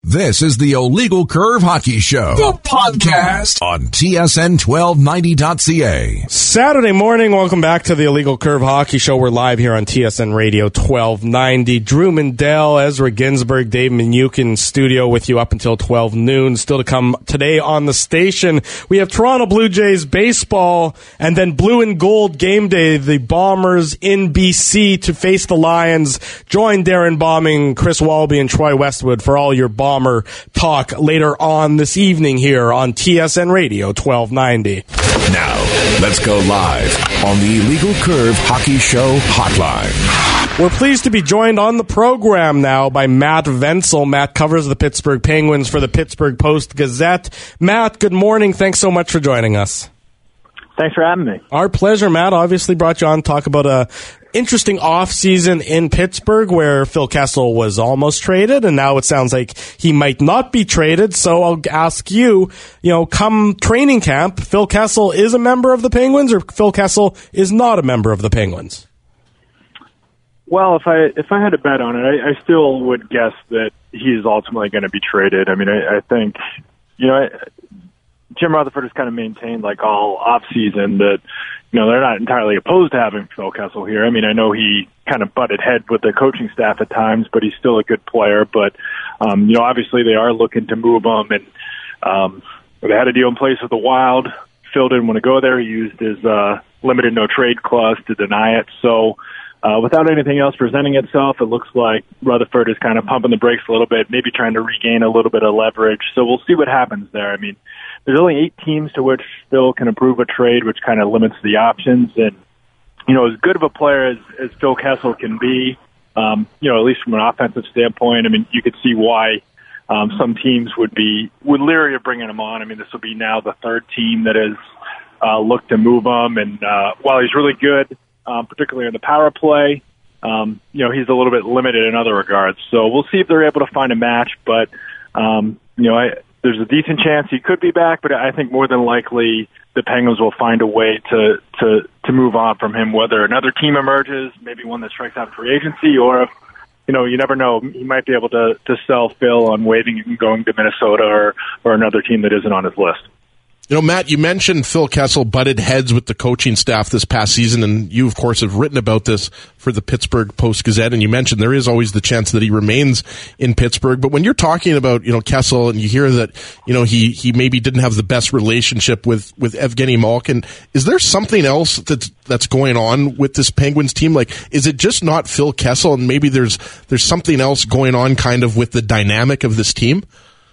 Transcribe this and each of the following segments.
This is the Illegal Curve Hockey Show, the podcast on TSN1290.ca. Saturday morning, welcome back to the Illegal Curve Hockey Show. We're live here on TSN Radio 1290. Drew Mandel, Ezra Ginsburg, Dave Minukin in studio with you up until 12 noon. Still to come today on the station, we have Toronto Blue Jays baseball and then blue and gold game day. The Bombers in BC to face the Lions. Join Darren Bombing, Chris Walby, and Troy Westwood for all your Bomber talk later on this evening here on TSN Radio 1290. Now, let's go live on the Illegal Curve Hockey Show hotline. We're pleased to be joined on the program now by Matt Wenzel. Matt covers the Pittsburgh Penguins for the Pittsburgh Post-Gazette. Matt, good morning. Thanks so much for joining us. Thanks for having me. Our pleasure, Matt. Obviously brought you on to talk about a interesting offseason in Pittsburgh where Phil Kessel was almost traded, and now it sounds like he might not be traded. So I'll ask you, come training camp, Phil Kessel is a member of the Penguins or Phil Kessel is not a member of the Penguins? Well, if I had to bet on it, I still would guess that he is ultimately going to be traded. I mean, I think, Jim Rutherford has kind of maintained like all offseason that, they're not entirely opposed to having Phil Kessel here. I mean, I know he kind of butted head with the coaching staff at times, but he's still a good player. But, obviously they are looking to move him, and they had a deal in place with the Wild. Phil didn't want to go there. He used his limited no trade clause to deny it. So without anything else presenting itself, it looks like Rutherford is kind of pumping the brakes a little bit, maybe trying to regain a little bit of leverage. So we'll see what happens there. I mean, there's only 8 teams to which Phil can approve a trade, which kind of limits the options. And, as good of a player as Phil Kessel can be, at least from an offensive standpoint, I mean, you could see why some teams would leery of bringing him on. I mean, this will be now the 3rd team that has looked to move him. And while he's really good, particularly in the power play, he's a little bit limited in other regards. So we'll see if they're able to find a match. But, there's a decent chance he could be back, but I think more than likely the Penguins will find a way to move on from him, whether another team emerges, maybe one that strikes out free agency, or if, you never know, he might be able to sell Phil on waiving and going to Minnesota or another team that isn't on his list. Matt, you mentioned Phil Kessel butted heads with the coaching staff this past season, and you, of course, have written about this for the Pittsburgh Post-Gazette, and you mentioned there is always the chance that he remains in Pittsburgh. But when you're talking about, Kessel, and you hear that, he maybe didn't have the best relationship with Evgeny Malkin, is there something else that's going on with this Penguins team? Like, is it just not Phil Kessel, and maybe there's something else going on kind of with the dynamic of this team?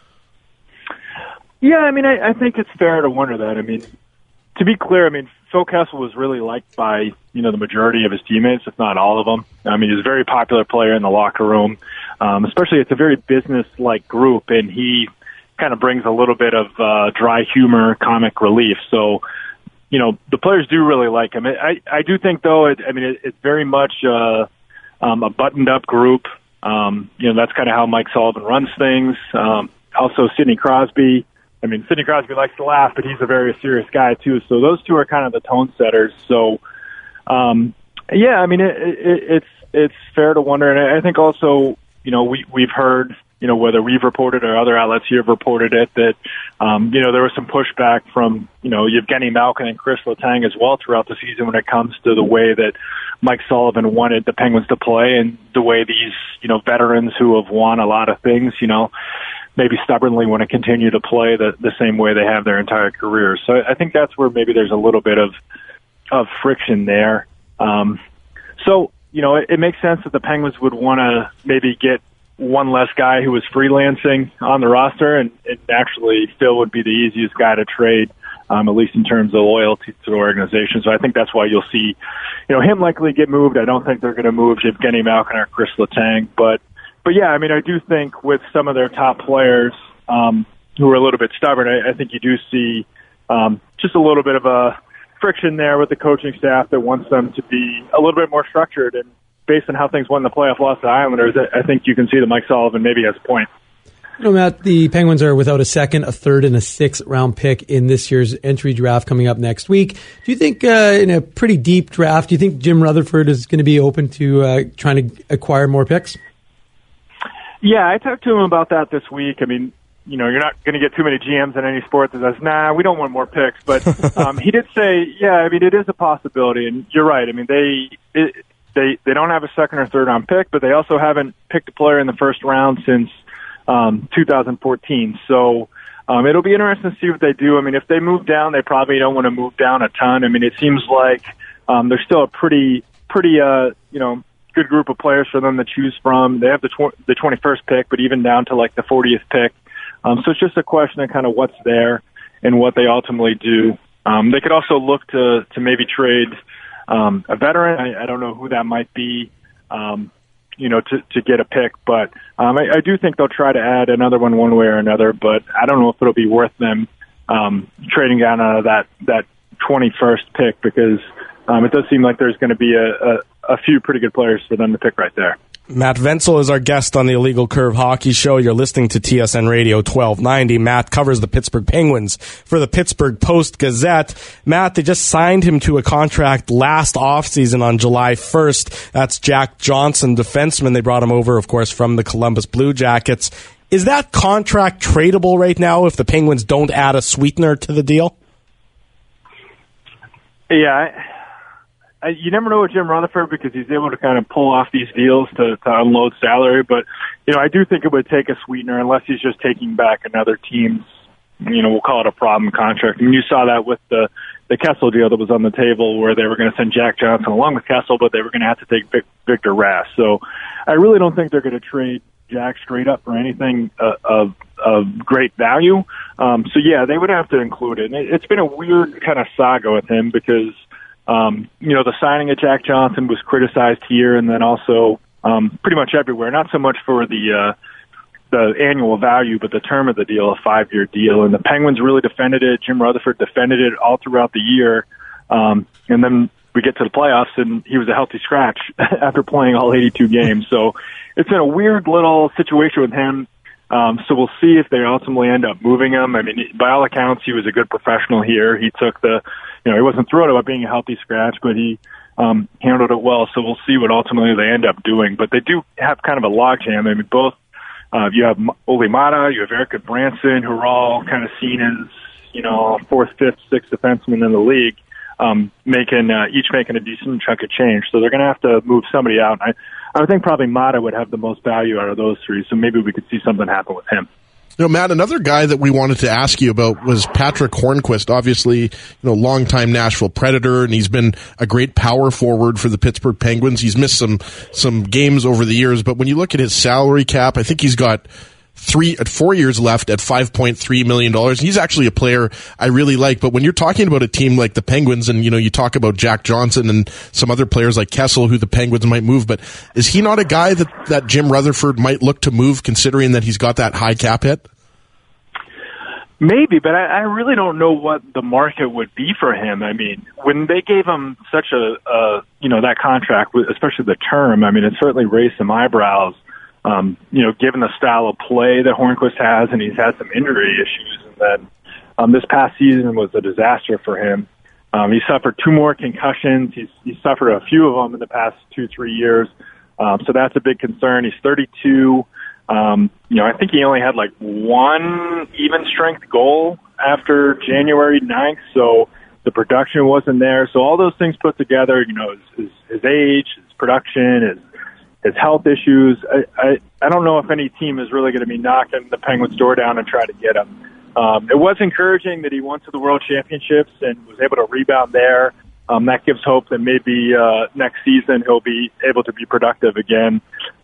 Yeah, I mean, I think it's fair to wonder that. I mean, to be clear, I mean, Phil Kessel was really liked by, the majority of his teammates, if not all of them. I mean, he's a very popular player in the locker room, especially it's a very business-like group, and he kind of brings a little bit of dry humor, comic relief. So, the players do really like him. I do think, though, it's very much a buttoned-up group. That's kind of how Mike Sullivan runs things. Also, Sidney Crosby. I mean, Sidney Crosby likes to laugh, but he's a very serious guy, too. So those two are kind of the tone setters. So, yeah, I mean, it's fair to wonder. And I think also, we've heard, whether we've reported or other outlets here have reported it, that, there was some pushback from, Evgeny Malkin and Chris Letang as well throughout the season when it comes to the way that Mike Sullivan wanted the Penguins to play and the way these, veterans who have won a lot of things, maybe stubbornly want to continue to play the same way they have their entire careers. So I think that's where maybe there's a little bit of friction there. So, it makes sense that the Penguins would want to maybe get one less guy who was freelancing on the roster, and actually Phil would be the easiest guy to trade, at least in terms of loyalty to the organization. So I think that's why you'll see, him likely get moved. I don't think they're going to move Evgeny Malkin or Chris Letang, but yeah, I mean, I do think with some of their top players who are a little bit stubborn, I think you do see just a little bit of a friction there with the coaching staff that wants them to be a little bit more structured. And based on how things went in the playoff loss to the Islanders, I think you can see that Mike Sullivan maybe has a point. Matt, the Penguins are without a second, a third, and a 6th round pick in this year's entry draft coming up next week. Do you think in a pretty deep draft, do you think Jim Rutherford is going to be open to trying to acquire more picks? Yeah, I talked to him about that this week. I mean, you're not going to get too many GMs in any sport that says, nah, we don't want more picks. But he did say, yeah, I mean, it is a possibility. And you're right. I mean, they don't have a second or third round pick, but they also haven't picked a player in the first round since 2014. So it'll be interesting to see what they do. I mean, if they move down, they probably don't want to move down a ton. I mean, it seems like there's still a pretty good group of players for them to choose from. They have the 21st pick, but even down to like the 40th pick. So it's just a question of kind of what's there and what they ultimately do. They could also look to maybe trade a veteran. I don't know who that might be, to get a pick. But I do think they'll try to add another one way or another. But I don't know if it'll be worth them trading down out of that 21st pick, because it does seem like there's going to be a few pretty good players for them to pick right there. Matt Wenzel is our guest on the Illegal Curve Hockey Show. You're listening to TSN Radio 1290. Matt covers the Pittsburgh Penguins for the Pittsburgh Post-Gazette. Matt, they just signed him to a contract last offseason on July 1st. That's Jack Johnson, defenseman. They brought him over, of course, from the Columbus Blue Jackets. Is that contract tradable right now if the Penguins don't add a sweetener to the deal? Yeah, you never know with Jim Rutherford, because he's able to kind of pull off these deals to unload salary. But, I do think it would take a sweetener unless he's just taking back another team's, we'll call it a problem contract. I mean, you saw that with the Kessel deal that was on the table, where they were going to send Jack Johnson along with Kessel, but they were going to have to take Victor Rask. So I really don't think they're going to trade Jack straight up for anything of great value. So, yeah, they would have to include it. And it's been a weird kind of saga with him because, the signing of Jack Johnson was criticized here and then also pretty much everywhere. Not so much for the annual value, but the term of the deal, a 5-year deal. And the Penguins really defended it. Jim Rutherford defended it all throughout the year. And then we get to the playoffs, and he was a healthy scratch after playing all 82 games. So it's been a weird little situation with him. So we'll see if they ultimately end up moving him. I mean, by all accounts, he was a good professional here. He took he wasn't thrilled about being a healthy scratch, but he handled it well. So we'll see what ultimately they end up doing. But they do have kind of a logjam. I mean, both you have Olli Maatta, you have Erik Gudbranson, who are all kind of seen as, fourth, fifth, sixth defenseman in the league, each making a decent chunk of change. So they're going to have to move somebody out. I would think probably Maatta would have the most value out of those three, so maybe we could see something happen with him. Matt, another guy that we wanted to ask you about was Patrick Hornqvist. Obviously, longtime Nashville Predator, and he's been a great power forward for the Pittsburgh Penguins. He's missed some games over the years, but when you look at his salary cap, I think he's got 4 years left at $5.3 million. He's actually a player I really like. But when you're talking about a team like the Penguins, and you talk about Jack Johnson and some other players like Kessel, who the Penguins might move, but is he not a guy that Jim Rutherford might look to move, considering that he's got that high cap hit? Maybe, but I really don't know what the market would be for him. I mean, when they gave him such that contract, especially the term, I mean, it certainly raised some eyebrows. Given the style of play that Hornqvist has, and he's had some injury issues, and then this past season was a disaster for him. He suffered 2 more concussions. He's suffered a few of them in the past 2-3 years. So that's a big concern. He's 32. I think he only had like 1 even strength goal after January 9th. So the production wasn't there. So all those things put together, his age, his production, his health issues. I don't know if any team is really going to be knocking the Penguins' door down and try to get him. It was encouraging that he went to the World Championships and was able to rebound there. That gives hope that maybe next season he'll be able to be productive again.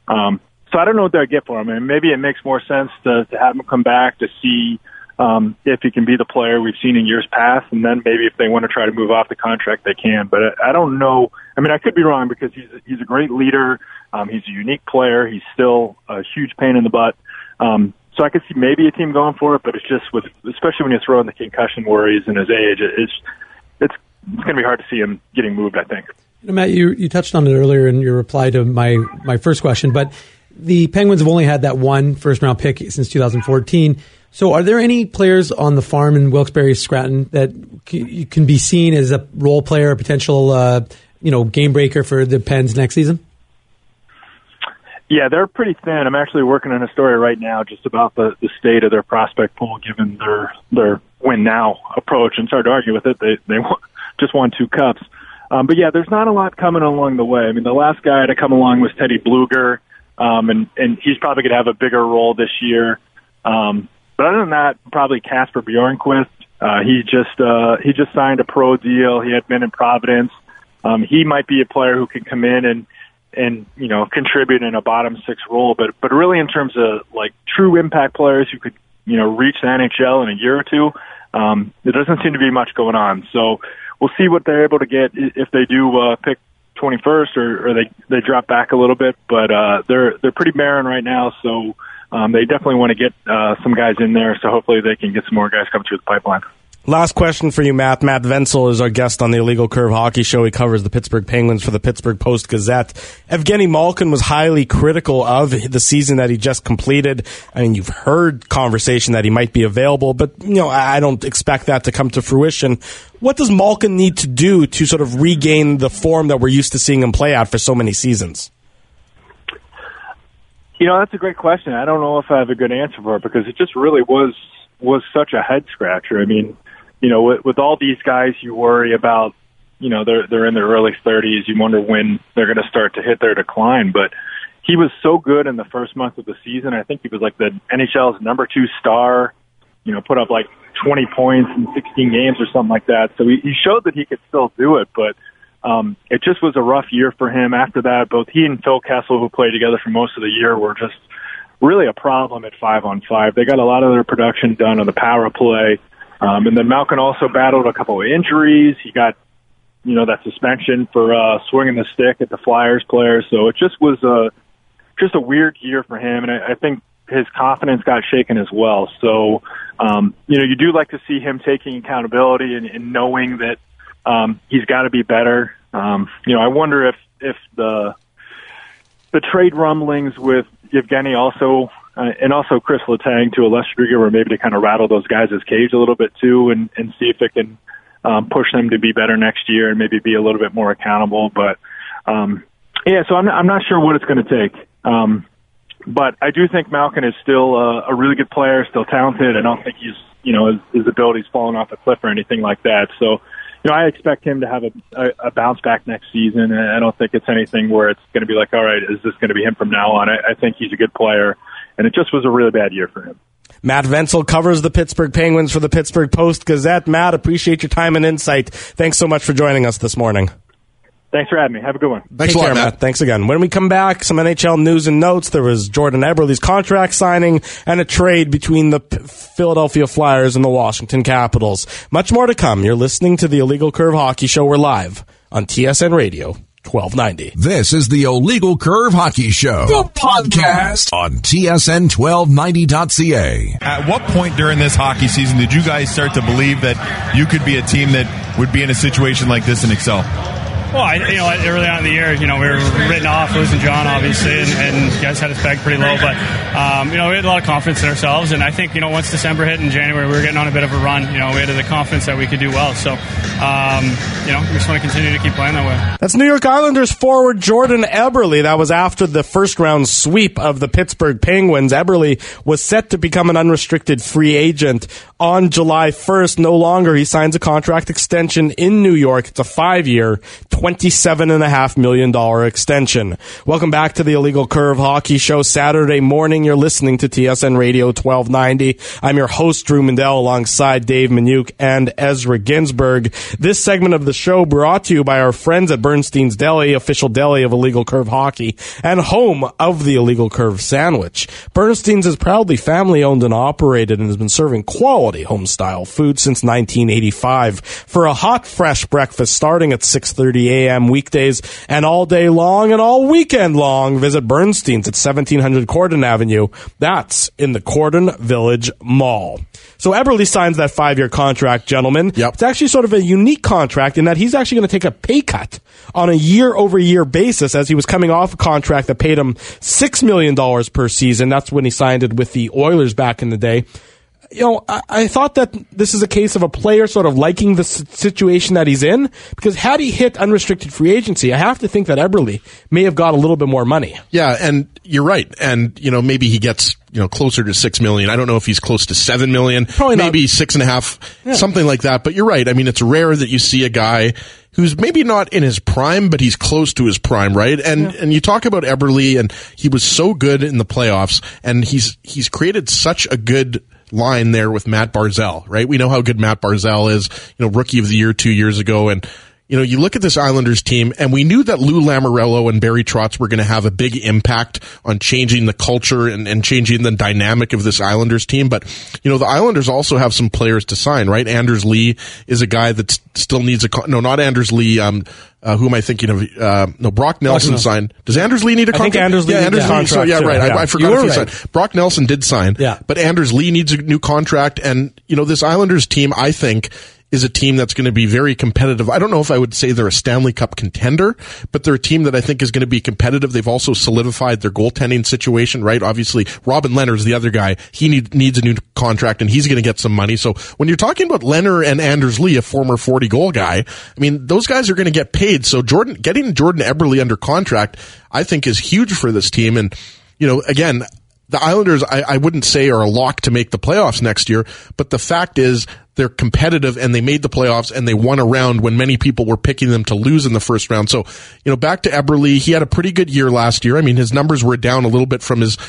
So I don't know what they'll get for him. And maybe it makes more sense to have him come back to see if he can be the player we've seen in years past, and then maybe if they want to try to move off the contract, they can. But I don't know. I mean, I could be wrong because he's a great leader. He's a unique player. He's still a huge pain in the butt. So I could see maybe a team going for it, but it's just especially when you throw in the concussion worries and his age, it's going to be hard to see him getting moved, I think. Matt, you touched on it earlier in your reply to my first question, but the Penguins have only had that 1 first-round pick since 2014. So are there any players on the farm in Wilkes-Barre, Scranton, that can be seen as a role player, a potential game breaker for the Pens next season? Yeah, they're pretty thin. I'm actually working on a story right now just about the state of their prospect pool, given their win now approach. And sorry to argue with it, they just won 2 cups. But yeah, there's not a lot coming along the way. I mean, the last guy to come along was Teddy Bluger, and he's probably going to have a bigger role this year. But other than that, probably Casper Bjornquist. He just signed a pro deal. He had been in Providence. He might be a player who can come in and contribute in a bottom 6 role, but really in terms of like true impact players who could reach the NHL in a year or two, there doesn't seem to be much going on. So we'll see what they're able to get if they do pick 21st or they drop back a little bit, but they're pretty barren right now. So they definitely want to get some guys in there. So hopefully they can get some more guys coming through the pipeline. Last question for you, Matt. Matt Wenzel is our guest on the Illegal Curve Hockey Show. He covers the Pittsburgh Penguins for the Pittsburgh Post-Gazette. Evgeny Malkin was highly critical of the season that he just completed. I mean, you've heard conversation that he might be available, but I don't expect that to come to fruition. What does Malkin need to do to sort of regain the form that we're used to seeing him play at for so many seasons? That's a great question. I don't know if I have a good answer for it because it just really was such a head scratcher. I mean, with all these guys, you worry about, they're in their early 30s. You wonder when they're going to start to hit their decline. But he was so good in the first month of the season. I think he was like the NHL's number 2 star, put up like 20 points in 16 games or something like that. So he showed that he could still do it. But it just was a rough year for him. After that, both he and Phil Kessel, who played together for most of the year, were just really a problem at 5-on-5. They got a lot of their production done on the power play. And then Malkin also battled a couple of injuries. He got, that suspension for swinging the stick at the Flyers players. So it just was a weird year for him. And I think his confidence got shaken as well. So, you do like to see him taking accountability and knowing that he's got to be better. I wonder if the trade rumblings with Evgeny also and also Chris Letang to a lesser degree were maybe to kind of rattle those guys' cage a little bit too and see if it can push them to be better next year and maybe be a little bit more accountable. But so I'm not sure what it's going to take. But I do think Malkin is still a really good player, still talented. I don't think he's his ability's fallen off a cliff or anything like that. So I expect him to have a bounce back next season. And I don't think it's anything where it's going to be like, all right, is this going to be him from now on? I think he's a good player. And it just was a really bad year for him. Matt Wenzel covers the Pittsburgh Penguins for the Pittsburgh Post-Gazette. Matt, appreciate your time and insight. Thanks so much for joining us this morning. Thanks for having me. Have a good one. Thanks a lot, Matt. Thanks again. When we come back, some NHL news and notes. There was Jordan Eberle's contract signing and a trade between the Philadelphia Flyers and the Washington Capitals. Much more to come. You're listening to the Illegal Curve Hockey Show. We're live on TSN Radio 1290. This is the Illegal Curve Hockey Show, the podcast on TSN1290.ca. At what point during this hockey season did you guys start to believe that you could be a team that would be in a situation like this and excel? Well, early on in the year, we were written off, losing John, obviously, and guys had us pegged pretty low. But, we had a lot of confidence in ourselves. And I think, once December hit in January, we were getting on a bit of a run. We had the confidence that we could do well. So, we just want to continue to keep playing that way. That's New York Islanders forward Jordan Eberle. That was after the first-round sweep of the Pittsburgh Penguins. Eberle was set to become an unrestricted free agent on July 1st. No longer. He signs a contract extension in New York. It's a 5-year, $27.5 million extension. Welcome back to the Illegal Curve Hockey Show. Saturday morning, you're listening to TSN Radio 1290. I'm your host, Drew Mandel, alongside Dave Minuk and Ezra Ginsburg. This segment of the show brought to you by our friends at Bernstein's Deli, official deli of Illegal Curve Hockey and home of the Illegal Curve Sandwich. Bernstein's is proudly family-owned and operated and has been serving quality home-style food since 1985. For a hot, fresh breakfast starting at 6:30 a.m. weekdays and all day long and all weekend long, visit Bernstein's at 1700 Corden Avenue. That's in the Corden Village Mall. So Eberle signs that 5-year contract, gentlemen. Yep. It's actually sort of a unique contract in that he's actually going to take a pay cut on a year-over-year basis as he was coming off a contract that paid him $6 million per season. That's when he signed it with the Oilers back in the day. I thought that this is a case of a player sort of liking the situation that he's in, because had he hit unrestricted free agency, I have to think that Eberle may have got a little bit more money. Yeah, and you're right. And, maybe he gets, closer to $6 million. I don't know if he's close to $7 million. Probably not. Maybe 6.5, something like that. But you're right. I mean, it's rare that you see a guy who's maybe not in his prime, but he's close to his prime, right? And you talk about Eberle, and he was so good in the playoffs, and he's created such a good line there with Matt Barzal, right? We know how good Matt Barzal is, rookie of the year 2 years ago. And, you look at this Islanders team, and we knew that Lou Lamoriello and Barry Trotz were going to have a big impact on changing the culture and changing the dynamic of this Islanders team. But, the Islanders also have some players to sign, right? Anders Lee is a guy that still needs not Anders Lee, who am I thinking of? Brock Nelson signed. Does Anders Lee need a contract? I think Anders Lee needs a contract. So, yeah, right. I forgot if he signed. Brock Nelson did sign. Yeah. But Anders Lee needs a new contract. And, this Islanders team, I think, is a team that's going to be very competitive. I don't know if I would say they're a Stanley Cup contender, but they're a team that I think is going to be competitive. They've also solidified their goaltending situation, right? Obviously, Robin Leonard's the other guy. He needs a new contract, and he's going to get some money. So when you're talking about Leonard and Anders Lee, a former 40-goal guy, I mean, those guys are going to get paid. So getting Jordan Eberle under contract, I think, is huge for this team. And, again, the Islanders, I wouldn't say are a lock to make the playoffs next year, but the fact is they're competitive, and they made the playoffs, and they won a round when many people were picking them to lose in the first round. So, back to Eberle, he had a pretty good year last year. I mean, his numbers were down a little bit from his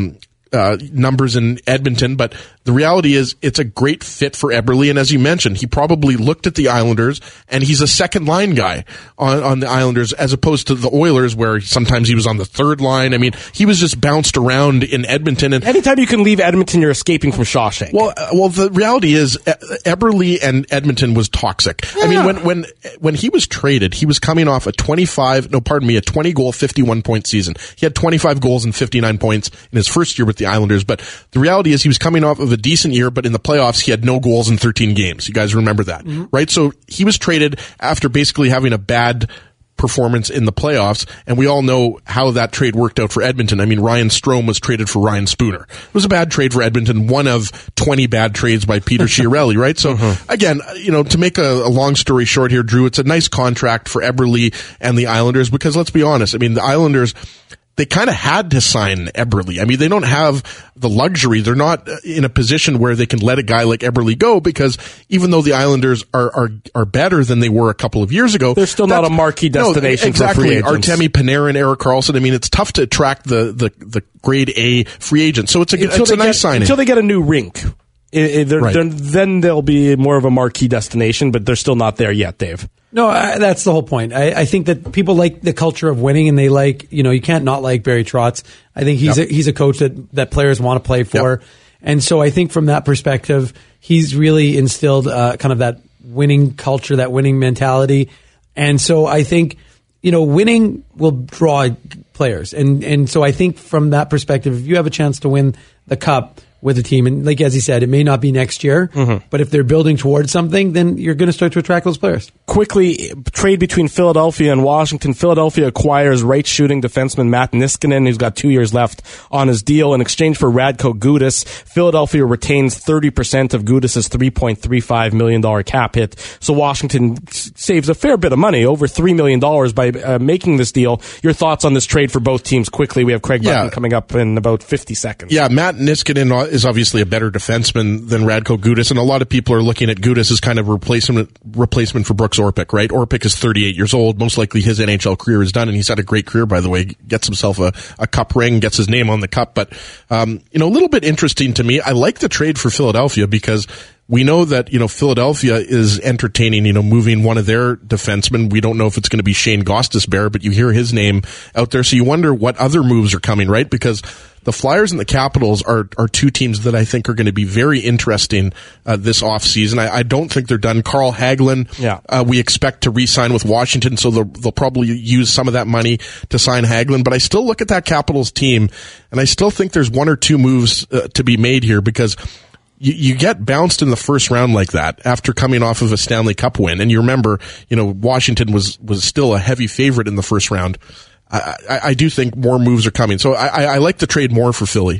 numbers in Edmonton, but the reality is it's a great fit for Eberle. And as you mentioned, he probably looked at the Islanders, and he's a second line guy on the Islanders, as opposed to the Oilers, where sometimes he was on the third line. I mean, he was just bounced around in Edmonton. And anytime you can leave Edmonton, you're escaping from Shawshank. Well, the reality is Eberle and Edmonton was toxic. Yeah. I mean, when he was traded, he was coming off a 20-goal, 51-point season. He had 25 goals and 59 points in his first year with the Islanders, but the reality is he was coming off of a decent year, but in the playoffs he had no goals in 13 games. You guys remember that, right? So he was traded after basically having a bad performance in the playoffs, and we all know how that trade worked out for Edmonton. I mean, Ryan Strome was traded for Ryan Spooner. It was a bad trade for Edmonton, one of 20 bad trades by Peter Chiarelli, right? So again, to make a long story short here, Drew, it's a nice contract for Eberle and the Islanders, because let's be honest, I mean, the Islanders, they kind of had to sign Eberle. I mean, they don't have the luxury. They're not in a position where they can let a guy like Eberle go, because even though the Islanders are better than they were a couple of years ago, they're still not a marquee destination for free agents. Artemi Panarin, Erik Karlsson. I mean, it's tough to attract the grade A free agent. So it's a nice signing. Until they get a new rink. Then they'll be more of a marquee destination, but they're still not there yet, Dave. No, that's the whole point. I think that people like the culture of winning, and they like, you can't not like Barry Trotz. I think he's a coach that players want to play for. Yep. And so I think from that perspective, he's really instilled kind of that winning culture, that winning mentality. And so I think, winning will draw players. And so I think from that perspective, if you have a chance to win the cup with a team, and like as he said, it may not be next year, but if they're building towards something, then you're going to start to attract those players. Quickly, trade between Philadelphia and Washington. Philadelphia acquires right-shooting defenseman Matt Niskanen, who's got 2 years left on his deal. In exchange for Radko Gudas, Philadelphia retains 30% of Gudas's $3.35 million cap hit. So Washington saves a fair bit of money, over $3 million by making this deal. Your thoughts on this trade for both teams quickly? We have Craig Button coming up in about 50 seconds. Yeah, Matt Niskanen is obviously a better defenseman than Radko Gudas, and a lot of people are looking at Gudas as kind of replacement for Brooks Orpik, right? Orpik is 38 years old. Most likely his NHL career is done, and he's had a great career, by the way. Gets himself a cup ring, gets his name on the cup. But, a little bit interesting to me. I like the trade for Philadelphia, because we know that, Philadelphia is entertaining, moving one of their defensemen. We don't know if it's going to be Shane Gostisbehere, but you hear his name out there. So you wonder what other moves are coming, right? Because the Flyers and the Capitals are two teams that I think are going to be very interesting this offseason. I don't think they're done. Carl Hagelin, we expect to re-sign with Washington, so they'll probably use some of that money to sign Hagelin. But I still look at that Capitals team, and I still think there's one or two moves to be made here, because you get bounced in the first round like that after coming off of a Stanley Cup win. And you remember, Washington was still a heavy favorite in the first round. I do think more moves are coming. So I like the trade more for Philly.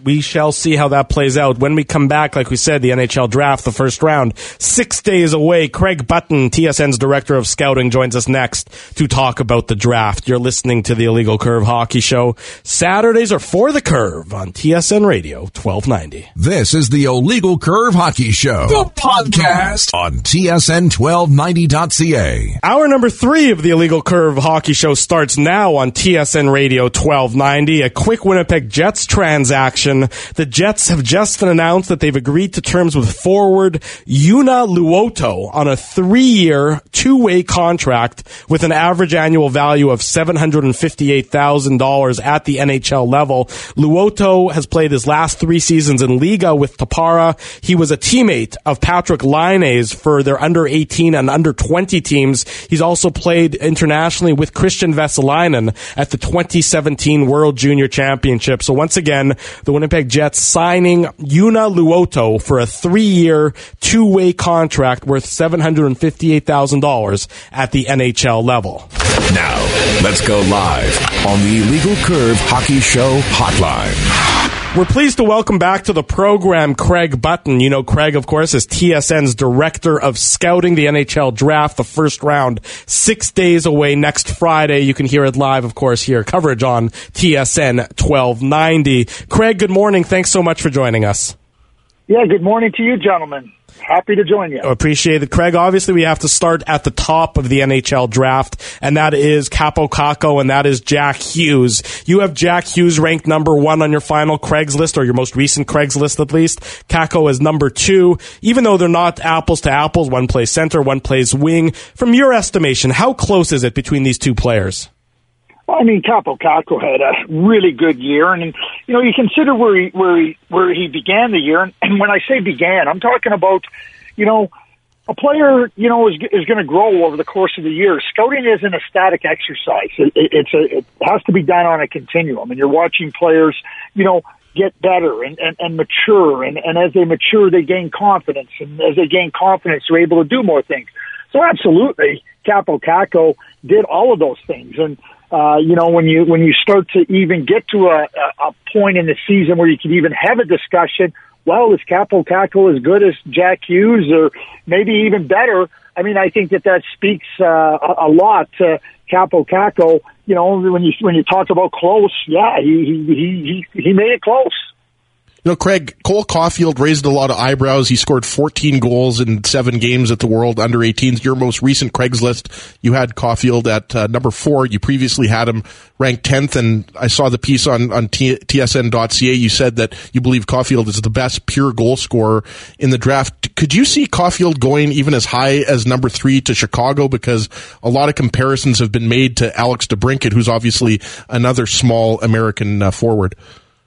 we shall see how that plays out. When we come back, like we said, the NHL draft, the first round, 6 days away. Craig Button, TSN's Director of Scouting, joins us next to talk about the draft. You're listening to the Illegal Curve Hockey Show. Saturdays are For the Curve on TSN Radio 1290. This is the Illegal Curve Hockey Show, the podcast on TSN1290.ca. Hour number 3 of the Illegal Curve Hockey Show starts now on TSN Radio 1290. A quick Winnipeg Jets transaction. The Jets have just announced that they've agreed to terms with forward Yuna Luoto on a 3-year, 2-way contract with an average annual value of $758,000 at the NHL level. Luoto has played his last 3 seasons in Liga with Tappara. He was a teammate of Patrick Laine's for their under-18 and under-20 teams. He's also played internationally with Christian Vesalainen at the 2017 World Junior Championship. So once again, the Winnipeg Jets signing Yuna Luoto for a 3-year, 2-way contract worth $758,000 at the NHL level. Now, let's go live on the Illegal Curve Hockey Show hotline. We're pleased to welcome back to the program Craig Button. You know Craig, of course, is TSN's Director of Scouting, the NHL Draft, the first round, 6 days away next Friday. You can hear it live, of course, here, coverage on TSN 1290. Craig, good morning. Thanks so much for joining us. Yeah, good morning to you, gentlemen. Happy to join you. Appreciate it, Craig. Obviously, we have to start at the top of the NHL draft, and that is Kaapo Kakko, and that is Jack Hughes. You have Jack Hughes ranked number 1 on your final Craigslist, or your most recent Craigslist at least. Kakko is number 2. Even though they're not apples to apples, one plays center, one plays wing. From your estimation, how close is it between these two players? Well, I mean, Kaapo Kakko had a really good year, and you consider where he began the year. And when I say began, I'm talking about, a player, is going to grow over the course of the year. Scouting isn't a static exercise. It has to be done on a continuum, and you're watching players, get better and mature, and as they mature, they gain confidence, and as they gain confidence, they're able to do more things. So absolutely, Kaapo Kakko did all of those things, and when you start to even get to a point in the season where you can even have a discussion, well, is Kaapo Kakko as good as Jack Hughes, or maybe even better? I mean, I think that speaks a lot to Kaapo Kakko. When you talk about close, yeah, he made it close. Craig, Cole Caulfield raised a lot of eyebrows. He scored 14 goals in 7 games at the World Under-18s. Your most recent Craigslist, you had Caulfield at number 4. You previously had him ranked 10th, and I saw the piece on tsn.ca. You said that you believe Caulfield is the best pure goal scorer in the draft. Could you see Caulfield going even as high as number 3 to Chicago? Because a lot of comparisons have been made to Alex DeBrincat, who's obviously another small American forward.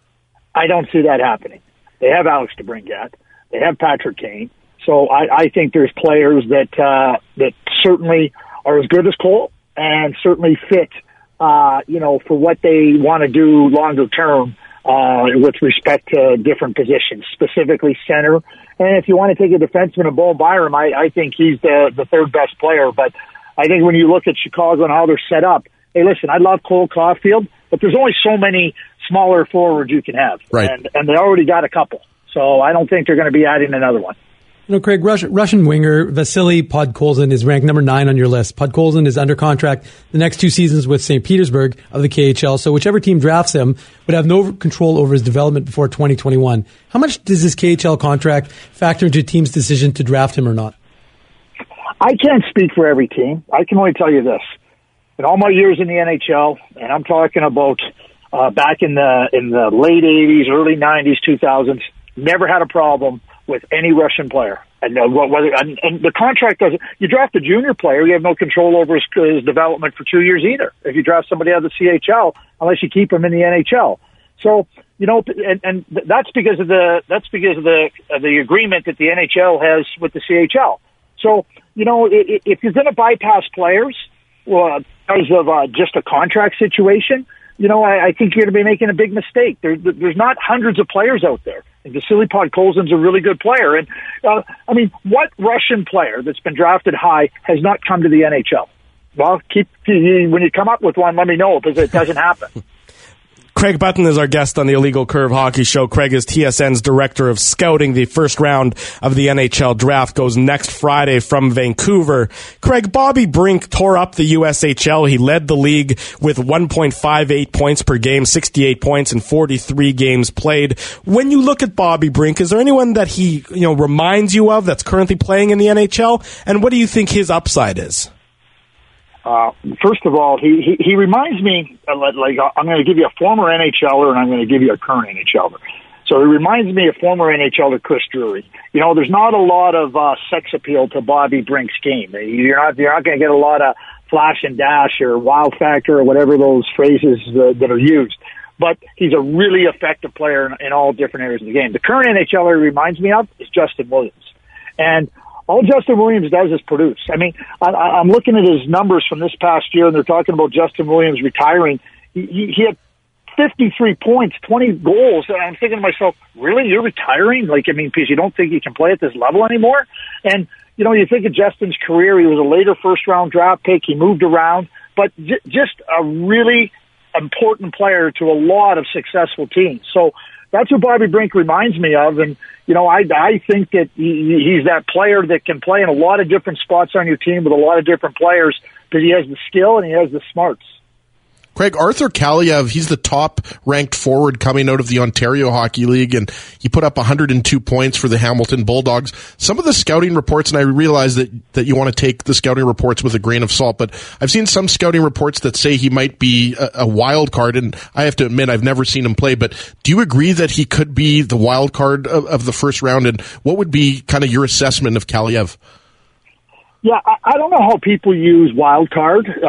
I don't see that happening. They have Alex DeBrincat. They have Patrick Kane. So I think there's players that certainly are as good as Cole and certainly fit, for what they want to do longer term with respect to different positions, specifically center. And if you want to take a defenseman, Bo Byram, I think he's the third best player. But I think when you look at Chicago and how they're set up, hey, listen, I love Cole Caulfield, but there's only so many smaller forwards you can have. Right. And they already got a couple. So I don't think they're going to be adding another one. Craig, Russian winger Vasily Podkolzin is ranked number 9 on your list. Podkolzin is under contract the next 2 seasons with St. Petersburg of the KHL, so whichever team drafts him would have no control over his development before 2021. How much does this KHL contract factor into a team's decision to draft him or not? I can't speak for every team. I can only tell you this. In all my years in the NHL, and I'm talking about back in the late 80s, early 90s, 2000s, never had a problem with any Russian player. And the contract doesn't. You draft a junior player, you have no control over his development for 2 years either. If you draft somebody out of the CHL, unless you keep him in the NHL. So and that's because of the agreement that the NHL has with the CHL. So if you're going to bypass players because of just a contract situation, I think you're going to be making a big mistake. There's not hundreds of players out there. And Vasily Podkolzin's a really good player. And, what Russian player that's been drafted high has not come to the NHL? Well, when you come up with one, let me know, because it doesn't happen. Craig Button is our guest on the Illegal Curve Hockey Show. Craig is TSN's Director of Scouting. The first round of the NHL Draft goes next Friday from Vancouver. Craig, Bobby Brink tore up the USHL. He led the league with 1.58 points per game, 68 points in 43 games played. When you look at Bobby Brink, is there anyone that he reminds you of that's currently playing in the NHL? And what do you think his upside is? First of all, he reminds me, like I'm going to give you a former NHLer and I'm going to give you a current NHLer. So he reminds me of former NHLer Chris Drury. There's not a lot of sex appeal to Bobby Brink's game. You're not going to get a lot of flash and dash or wow factor or whatever those phrases that are used. But he's a really effective player in all different areas of the game. The current NHLer he reminds me of is Justin Williams. And all Justin Williams does is produce. I mean, I'm looking at his numbers from this past year, and they're talking about Justin Williams retiring. He had 53 points, 20 goals, and I'm thinking to myself, really, you're retiring? Because you don't think you can play at this level anymore? And, you think of Justin's career, he was a later first-round draft pick, he moved around, but just a really important player to a lot of successful teams. So that's what Bobby Brink reminds me of, and I think that he's that player that can play in a lot of different spots on your team with a lot of different players because he has the skill and he has the smarts. Craig, Arthur Kaliev, he's the top-ranked forward coming out of the Ontario Hockey League, and he put up 102 points for the Hamilton Bulldogs. Some of the scouting reports, and I realize that you want to take the scouting reports with a grain of salt, but I've seen some scouting reports that say he might be a wild card, and I have to admit I've never seen him play, but do you agree that he could be the wild card of the first round, and what would be kind of your assessment of Kaliev? Yeah, I don't know how people use wild card in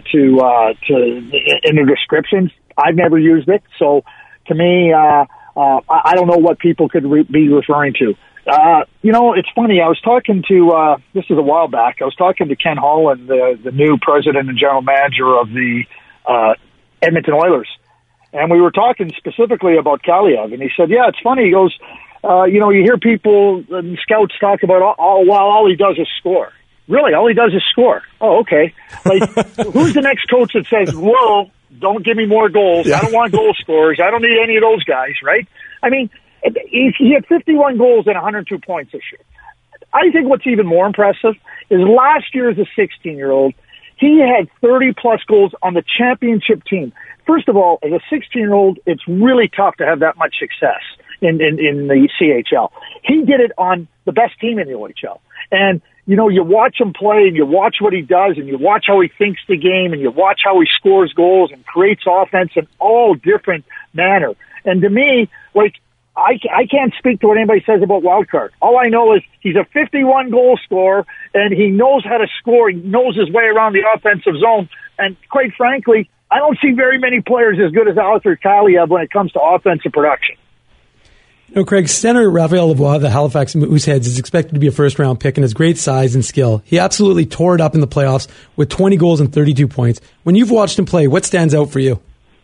the descriptions. I've never used it, so to me, I don't know what people could be referring to. It's funny. I was talking to this is a while back. I was talking to Ken Holland, the new president and general manager of the Edmonton Oilers, and we were talking specifically about Kaliev, and he said, "Yeah, it's funny." He goes, "You hear people and scouts talk about all he does is score." Really, all he does is score. Oh, okay. Who's the next coach that says, whoa, don't give me more goals. Yeah. I don't want goal scorers. I don't need any of those guys, right? I mean, he had 51 goals and 102 points this year. I think what's even more impressive is last year as a 16-year-old, he had 30-plus goals on the championship team. First of all, as a 16-year-old, it's really tough to have that much success in the CHL. He did it on the best team in the OHL. And you watch him play and you watch what he does and you watch how he thinks the game and you watch how he scores goals and creates offense in all different manner. And to me, I can't speak to what anybody says about wildcard. All I know is he's a 51 goal scorer and he knows how to score. He knows his way around the offensive zone. And quite frankly, I don't see very many players as good as Arthur Kaliev when it comes to offensive production. Craig, center Raphael Lavoie of the Halifax Mooseheads is expected to be a first-round pick and has great size and skill. He absolutely tore it up in the playoffs with 20 goals and 32 points. When you've watched him play, what stands out for you?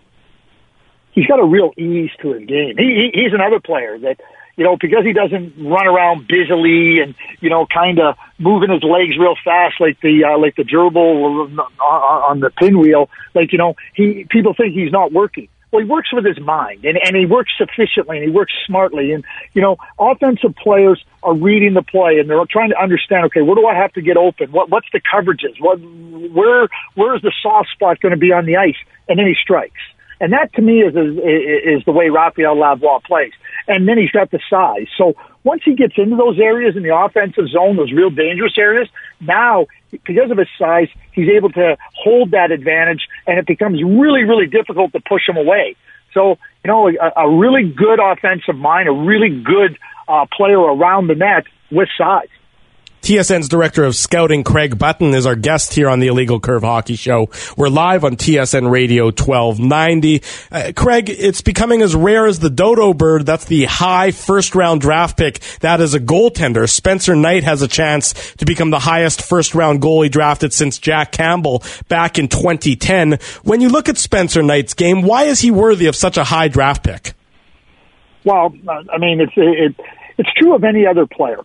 He's got a real ease to his game. He's another player that, because he doesn't run around busily and, kind of moving his legs real fast like the gerbil on the pinwheel, people think he's not working. Well, he works with his mind, and he works sufficiently, and he works smartly. And, offensive players are reading the play, and they're trying to understand, okay, where do I have to get open? What's the coverages? Where's the soft spot going to be on the ice? And then he strikes. And that, to me, is the way Raphael Lavoie plays. And then he's got the size. So once he gets into those areas in the offensive zone, those real dangerous areas, now, because of his size, he's able to hold that advantage, and it becomes really, really difficult to push him away. So, a really good offensive mind, a really good player around the net with size. TSN's Director of Scouting, Craig Button, is our guest here on the Illegal Curve Hockey Show. We're live on TSN Radio 1290. Craig, it's becoming as rare as the dodo bird. That's the high first-round draft pick. That is a goaltender. Spencer Knight has a chance to become the highest first-round goalie drafted since Jack Campbell back in 2010. When you look at Spencer Knight's game, why is he worthy of such a high draft pick? Well, I mean, it's true of any other player.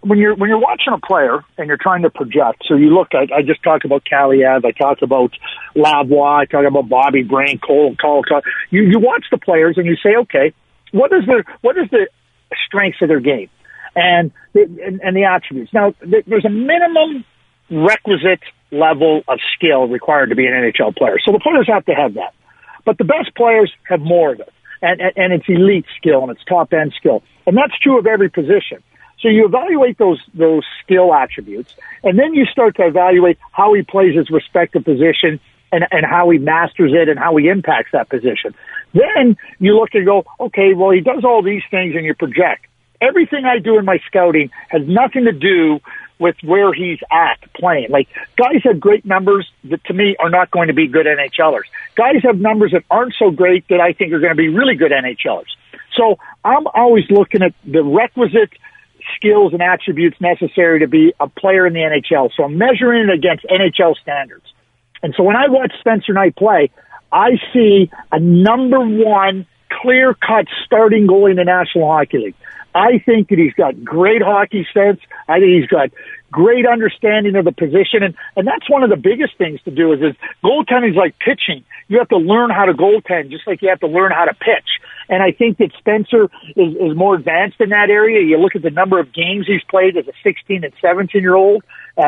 when you're watching a player and you're trying to project, so you look, I just talked about Kaliev, I talked about Lavoie, I talked about Bobby Brain, Cole. You watch the players and you say, okay, what is the strengths of their game and the attributes? Now, there's a minimum requisite level of skill required to be an NHL player, so the players have to have that. But the best players have more of it, and it's elite skill and it's top end skill, and that's true of every position. So you evaluate those skill attributes, and then you start to evaluate how he plays his respective position and how he masters it and how he impacts that position. Then you look and go, okay, well, he does all these things, and you project. Everything I do in my scouting has nothing to do with where he's at playing. Like, guys have great numbers that, to me, are not going to be good NHLers. Guys have numbers that aren't so great that I think are going to be really good NHLers. So I'm always looking at the requisite skills and attributes necessary to be a player in the NHL. So I'm measuring it against NHL standards. And so when I watch Spencer Knight play, I see a number one clear-cut starting goalie in the National Hockey League. I think that he's got great hockey sense. I think he's got great understanding of the position. And that's one of the biggest things to do is goaltending is like pitching. You have to learn how to goaltend just like you have to learn how to pitch. And I think that Spencer is more advanced in that area. You look at the number of games he's played as a 16 and 17-year-old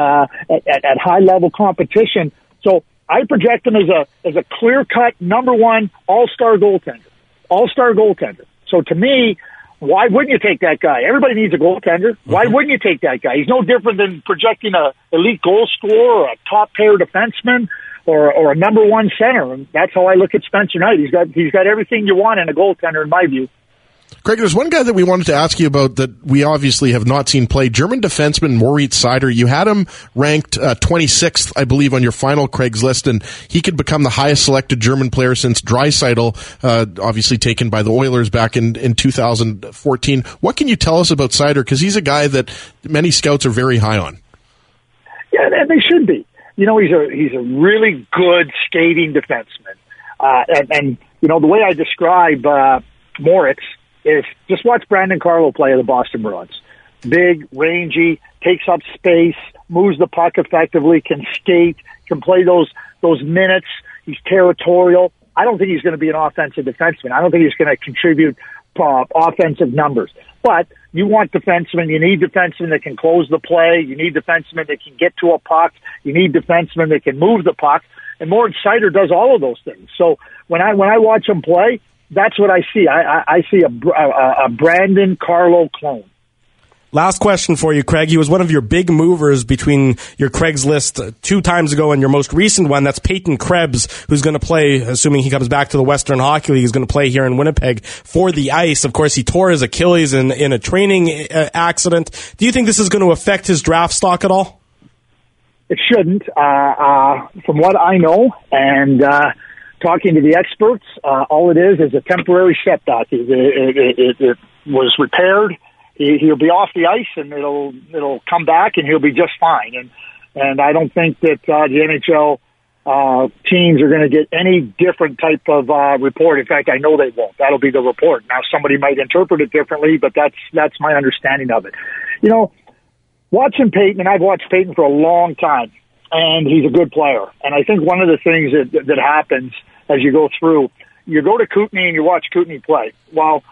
at high-level competition. So I project him as a clear-cut number one all-star goaltender. All-star goaltender. So to me, why wouldn't you take that guy? Everybody needs a goaltender. Why wouldn't you take that guy? He's no different than projecting a elite goal scorer or a top-pair defenseman or a number one center. And that's how I look at Spencer Knight. He's got everything you want in a goaltender, in my view. Craig, there's one guy that we wanted to ask you about that we obviously have not seen play. German defenseman Moritz Seider. You had him ranked 26th, I believe, on your final Craig's list, and he could become the highest selected German player since Draisaitl, obviously taken by the Oilers back in 2014. What can you tell us about Seider? Because he's a guy that many scouts are very high on. Yeah, and they should be. You know, he's a really good skating defenseman. And you know, the way I describe Moritz is just watch Brandon Carlo play the Boston Bruins. Big, rangy, takes up space, moves the puck effectively, can skate, can play those minutes. He's territorial. I don't think he's going to be an offensive defenseman. I don't think he's going to contribute offensive numbers. But you want defensemen. You need defensemen that can close the play. You need defensemen that can get to a puck. You need defensemen that can move the puck. And Moritz Seider does all of those things. So when I watch him play, that's what I see. I see a Brandon Carlo clone. Last question for you, Craig. He was one of your big movers between your Craig's List 2 times ago and your most recent one. That's Peyton Krebs, who's going to play, assuming he comes back to the Western Hockey League, he's going to play here in Winnipeg for the Ice. Of course, he tore his Achilles in a training accident. Do you think this is going to affect his draft stock at all? It shouldn't. From what I know, and talking to the experts, all it is a temporary setback. It was repaired. He'll be off the ice, and it'll come back, and he'll be just fine. And I don't think that the NHL teams are going to get any different type of report. In fact, I know they won't. That'll be the report. Now, somebody might interpret it differently, but that's my understanding of it. You know, watching Peyton, and I've watched Peyton for a long time, and he's a good player. And I think one of the things that happens as you go through, you go to Kootenay and you watch Kootenay play. Well,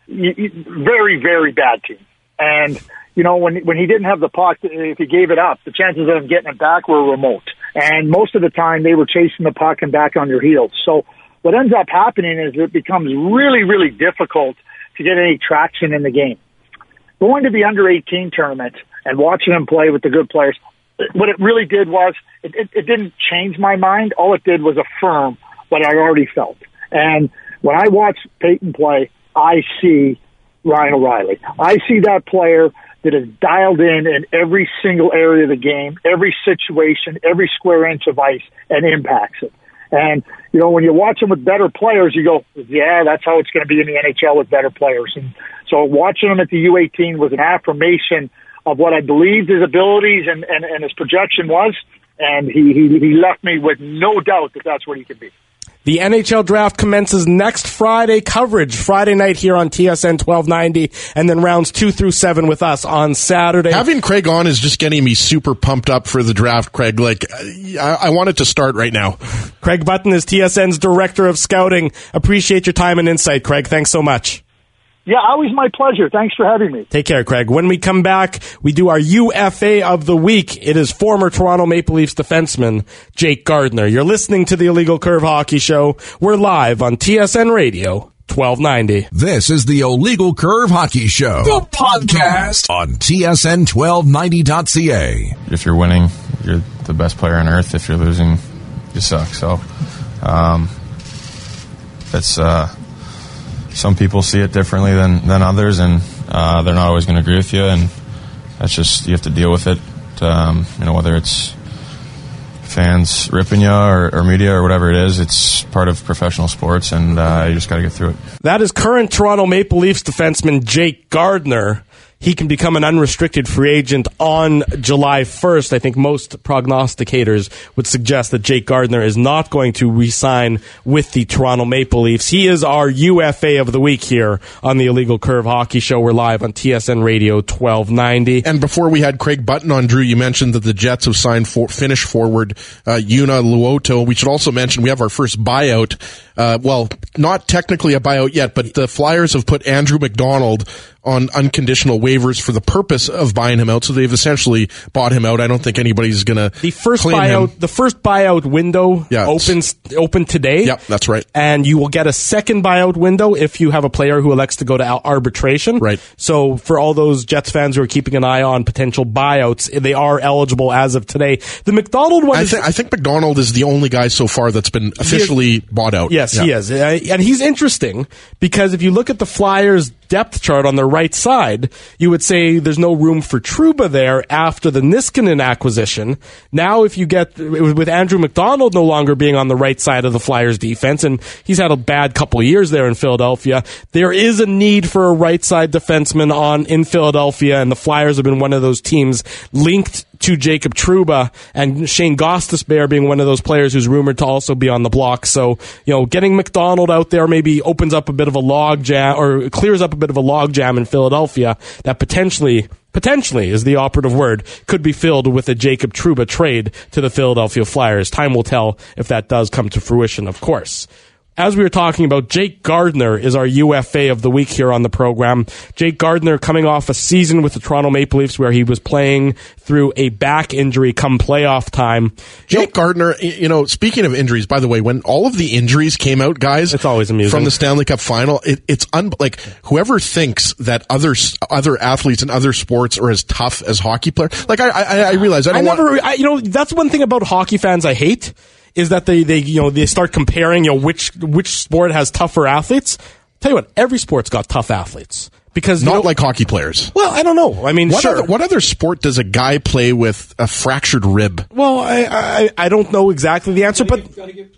very, very bad team. And, you know, when he didn't have the puck, if he gave it up, the chances of him getting it back were remote. And most of the time they were chasing the puck and back on your heels. So what ends up happening is it becomes really, really difficult to get any traction in the game. Going to the under-18 tournament and watching him play with the good players, what it really did was it didn't change my mind. All it did was affirm what I already felt. And when I watch Peyton play, I see Ryan O'Reilly. I see that player that is dialed in every single area of the game, every situation, every square inch of ice, and impacts it. And, you know, when you watch him with better players, you go, yeah, that's how it's going to be in the NHL with better players. And so watching him at the U18 was an affirmation of what I believed his abilities and his projection was. And he left me with no doubt that that's what he could be. The NHL draft commences next Friday. Coverage Friday night here on TSN 1290, and then rounds 2 through 7 with us on Saturday. Having Craig on is just getting me super pumped up for the draft, Craig. Like, I want it to start right now. Craig Button is TSN's Director of Scouting. Appreciate your time and insight, Craig. Thanks so much. Yeah, always my pleasure. Thanks for having me. Take care, Craig. When we come back, we do our UFA of the week. It is former Toronto Maple Leafs defenseman Jake Gardiner. You're listening to the Illegal Curve Hockey Show. We're live on TSN Radio 1290. This is the Illegal Curve Hockey Show, the podcast on TSN1290.ca. If you're winning, you're the best player on earth. If you're losing, you suck. So, it's some people see it differently than others, and they're not always going to agree with you, and that's just, you have to deal with it. Whether it's fans ripping you or media or whatever it is, it's part of professional sports, and you just got to get through it. That is current Toronto Maple Leafs defenseman Jake Gardiner. He can become an unrestricted free agent on July 1st. I think most prognosticators would suggest that Jake Gardiner is not going to re-sign with the Toronto Maple Leafs. He is our UFA of the week here on the Illegal Curve Hockey Show. We're live on TSN Radio 1290. And before we had Craig Button on, Drew, you mentioned that the Jets have signed Finnish forward Juna Luoto. We should also mention we have our first buyout. Well, not technically a buyout yet, but the Flyers have put Andrew McDonald on unconditional waivers for the purpose of buying him out. So they've essentially bought him out. I don't think anybody's going to The first buyout window opened today. Yep, that's right. And you will get a second buyout window if you have a player who elects to go to arbitration. Right. So for all those Jets fans who are keeping an eye on potential buyouts, they are eligible as of today. The McDonald one I think McDonald is the only guy so far that's been officially bought out. Yes, he is. And he's interesting because if you look at the Flyers depth chart on the right side, you would say there's no room for Trouba there after the Niskanen acquisition. Now, if you get, with Andrew McDonald no longer being on the right side of the Flyers defense, and he's had a bad couple of years there in Philadelphia, there is a need for a right side defenseman in Philadelphia, and the Flyers have been one of those teams linked to Jacob Trouba, and Shane Gostisbehere being one of those players who's rumored to also be on the block. So, getting McDonald out there maybe opens up a bit of a log jam, or clears up a bit of a log jam in Philadelphia that potentially is the operative word, could be filled with a Jacob Trouba trade to the Philadelphia Flyers. Time will tell if that does come to fruition, of course. As we were talking about, Jake Gardiner is our UFA of the week here on the program. Jake Gardiner coming off a season with the Toronto Maple Leafs where he was playing through a back injury come playoff time. Jake Gardiner, speaking of injuries, by the way, when all of the injuries came out, guys, it's always amusing. From the Stanley Cup final, it's like whoever thinks that other athletes in other sports are as tough as hockey players. Like I realize that's one thing about hockey fans I hate. Is that they start comparing which sport has tougher athletes? Tell you what, every sport's got tough athletes because not like hockey players. Well, I don't know. I mean, what other sport does a guy play with a fractured rib? Well, I don't know exactly the answer, but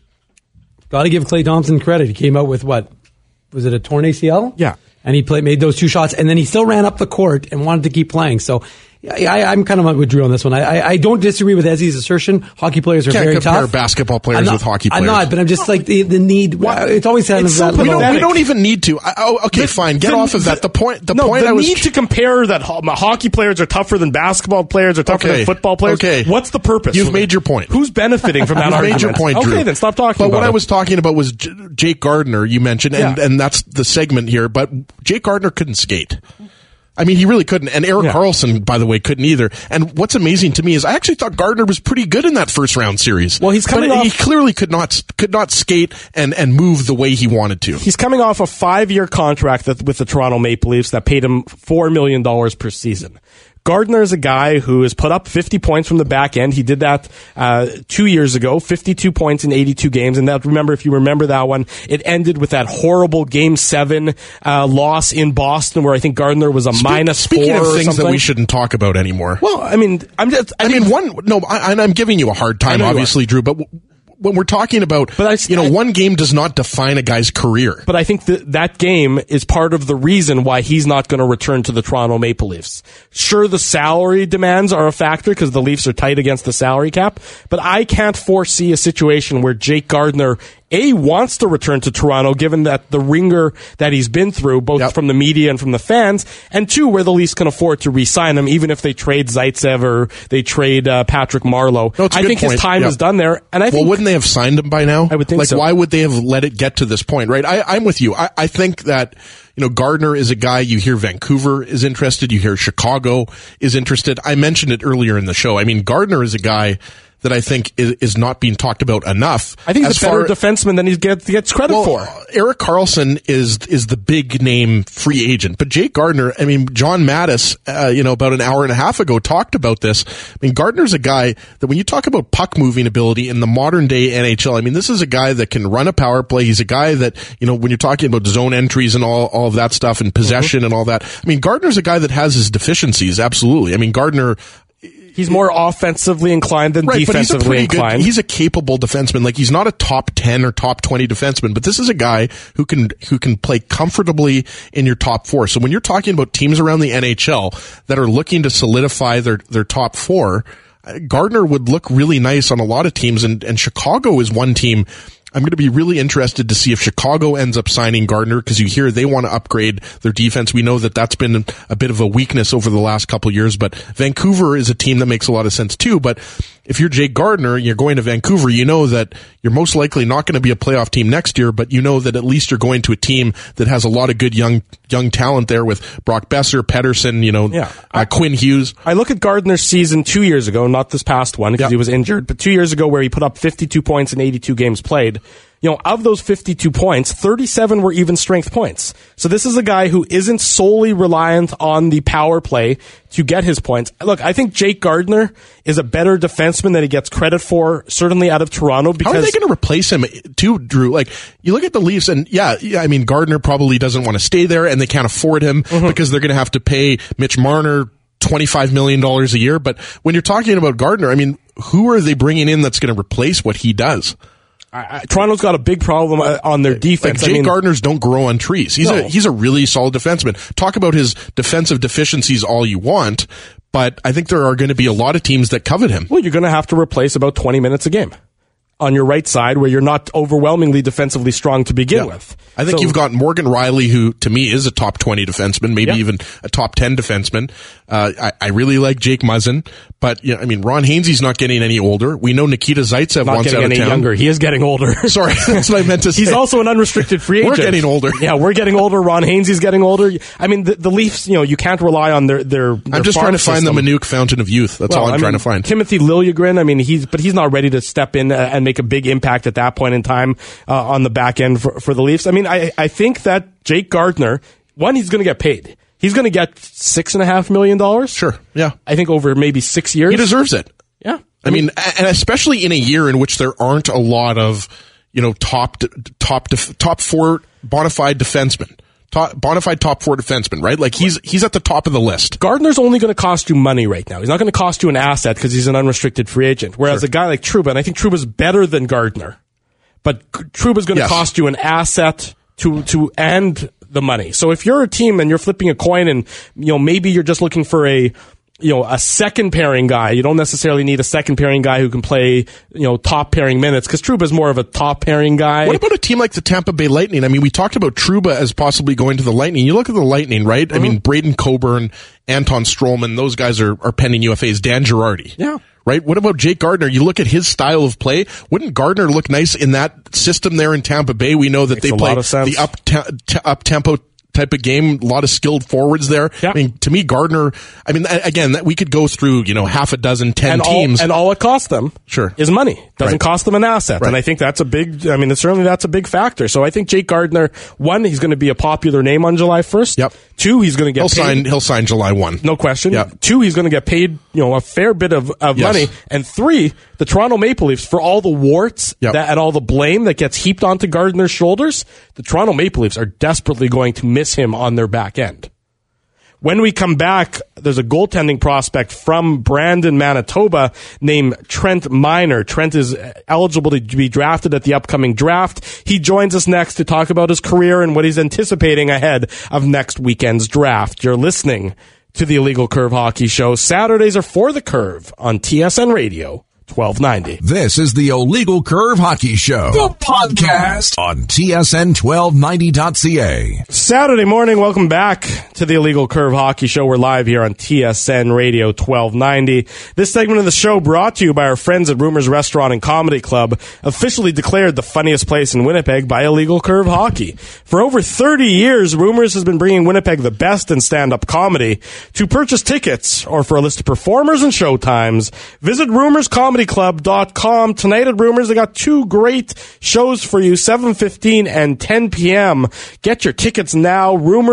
got to give Klay Thompson credit. He came out with what was it, a torn ACL? Yeah, and he made those 2 shots, and then he still ran up the court and wanted to keep playing. So. I'm kind of with Drew on this one. I don't disagree with Ezzy's assertion. Hockey players are very tough. Can't compare basketball players with hockey players. I'm not, but I'm just like the need. It's always kind of that. We don't even need to. Okay, fine. Get off of that. The point I was need to compare that hockey players are tougher than basketball players are tougher than football players. Okay. What's the purpose? You've made your point. Who's benefiting from that argument? You've made your point, Drew. Okay, then stop talking about it. But what I was talking about was Jake Gardiner, you mentioned, and that's the segment here. But Jake Gardiner couldn't skate. I mean, he really couldn't. And Erik Karlsson, by the way, couldn't either. And what's amazing to me is I actually thought Gardiner was pretty good in that first round series. Well, he's coming off. He clearly could not skate and move the way he wanted to. He's coming off a 5-year contract with the Toronto Maple Leafs that paid him $4 million per season. Gardiner is a guy who has put up 50 points from the back end. He did that 2 years ago, 52 points in 82 games. And if you remember that one, it ended with that horrible Game 7 loss in Boston where I think Gardiner was a -4 Speaking of things something that we shouldn't talk about anymore. Well, I mean, I'm giving you a hard time, obviously, Drew, but when we're talking about, one game does not define a guy's career. But I think that game is part of the reason why he's not going to return to the Toronto Maple Leafs. Sure, the salary demands are a factor because the Leafs are tight against the salary cap, but I can't foresee a situation where Jake Gardiner wants to return to Toronto, given that the ringer that he's been through, both from the media and from the fans, and 2, where the Leafs can afford to re-sign him, even if they trade Zaitsev or they trade Patrick Marleau. No, I think his time is done there. And I think, wouldn't they have signed him by now? I would think so. Why would they have let it get to this point, right? I'm with you. I think that, Gardner is a guy, you hear Vancouver is interested, you hear Chicago is interested. I mentioned it earlier in the show. I mean, Gardner is a guy that I think is not being talked about enough. I think he's a better defenseman than he gets credit for. Erik Karlsson is the big name free agent, but Jake Gardner, I mean, John Mattis, about an hour and a half ago talked about this. I mean, Gardner's a guy that when you talk about puck moving ability in the modern day NHL, I mean, this is a guy that can run a power play. He's a guy that, when you're talking about zone entries and all of that stuff and possession and all that, I mean, Gardner's a guy that has his deficiencies. Absolutely. I mean, Gardner, he's more offensively inclined than defensively inclined. He's a capable defenseman. Like, he's not a top 10 or top 20 defenseman, but this is a guy who can play comfortably in your top 4. So when you're talking about teams around the NHL that are looking to solidify their top 4, Gardner would look really nice on a lot of teams, and Chicago is one team. I'm going to be really interested to see if Chicago ends up signing Gardner, because you hear they want to upgrade their defense. We know that that's been a bit of a weakness over the last couple of years, but Vancouver is a team that makes a lot of sense too. But if you're Jake Gardner and you're going to Vancouver, you know that you're most likely not going to be a playoff team next year, but you know that at least you're going to a team that has a lot of good young talent there with Brock Besser, Pettersson, Quinn Hughes. I look at Gardner's season 2 years ago, not this past one because he was injured, but 2 years ago where he put up 52 points in 82 games played. Of those 52 points, 37 were even strength points. So this is a guy who isn't solely reliant on the power play to get his points. Look, I think Jake Gardner is a better defenseman than he gets credit for, certainly out of Toronto. Because how are they going to replace him too, Drew? Like, you look at the Leafs and I mean, Gardner probably doesn't want to stay there and they can't afford him because they're going to have to pay Mitch Marner $25 million a year. But when you're talking about Gardner, I mean, who are they bringing in that's going to replace what he does? Toronto's got a big problem on their defense. Like, Jake Gardner's don't grow on trees. He's a really solid defenseman. Talk about his defensive deficiencies all you want, but I think there are going to be a lot of teams that covet him. Well, you're going to have to replace about 20 minutes a game on your right side where you're not overwhelmingly defensively strong to begin with. I think you've got Morgan Rielly, who to me is a top 20 defenseman, maybe even a top 10 defenseman. I really like Jake Muzzin, but I mean, Ron Hainsey's not getting any older. We know Nikita Zaitsev wants out of town. Younger. He is getting older. Sorry, that's what I meant to say. He's also an unrestricted free agent. We're getting older. Yeah, we're getting older. Ron Hainsey's getting older. I mean, the Leafs, you can't rely on their I'm just trying to find the Manuk fountain of youth. That's all I'm trying to find. Timothy Liljegren, I mean, he's not ready to step in and make a big impact at that point in time on the back end for the Leafs. I mean, I think that Jake Gardner, he's going to get paid. He's going to get $6.5 million. Sure. Yeah. I think over maybe 6 years. He deserves it. Yeah. I mean, and especially in a year in which there aren't a lot of, top 4 bona fide defensemen. Bona fide top 4 defenseman, right? Like, he's at the top of the list. Gardner's only going to cost you money right now. He's not going to cost you an asset because he's an unrestricted free agent. Whereas a guy like Trouba, and I think Trouba's better than Gardner, but Trouba's going to cost you an asset to and the money. So if you're a team and you're flipping a coin and, maybe you're just looking for a second pairing guy, you don't necessarily need a second pairing guy who can play, top pairing minutes, because Trouba's more of a top pairing guy. What about a team like the Tampa Bay Lightning? I mean, we talked about Trouba as possibly going to the Lightning. You look at the Lightning, right? I mean, Braden Coburn, Anton Stroman, those guys are pending UFAs. Dan Girardi. Yeah. Right? What about Jake Gardner? You look at his style of play. Wouldn't Gardner look nice in that system there in Tampa Bay? We know that they play the up-tempo type of game, a lot of skilled forwards there. Yeah. I mean, to me, Gardner, I mean, again, we could go through, half a dozen, 10 teams. And all it costs them is money. Doesn't cost them an asset. Right. And I think that's a big factor. So I think Jake Gardner, 1, he's going to be a popular name on July 1st. Yep. 2, he's going to get paid. He'll sign July 1. No question. Yep. 2, he's going to get paid, a fair bit of money. And 3, the Toronto Maple Leafs, for all the warts and all the blame that gets heaped onto Gardner's shoulders, the Toronto Maple Leafs are desperately going to miss him on their back end. When we come back, there's a goaltending prospect from Brandon, Manitoba named Trent Miner. Trent is eligible to be drafted at the upcoming draft. He joins us next to talk about his career and what he's anticipating ahead of next weekend's draft. You're listening to the Illegal Curve Hockey Show. Saturdays are for the Curve on TSN Radio 1290. This is the Illegal Curve Hockey Show, the podcast on TSN1290.ca. Saturday morning, welcome back to the Illegal Curve Hockey Show. We're live here on TSN Radio 1290. This segment of the show brought to you by our friends at Rumors Restaurant and Comedy Club, officially declared the funniest place in Winnipeg by Illegal Curve Hockey. For over 30 years, Rumors has been bringing Winnipeg the best in stand-up comedy. To purchase tickets or for a list of performers and showtimes, visit rumorscomedyclub.com. Tonight at Rumors, they got two great shows for you, 7:15 and 10 p.m. Get your tickets now,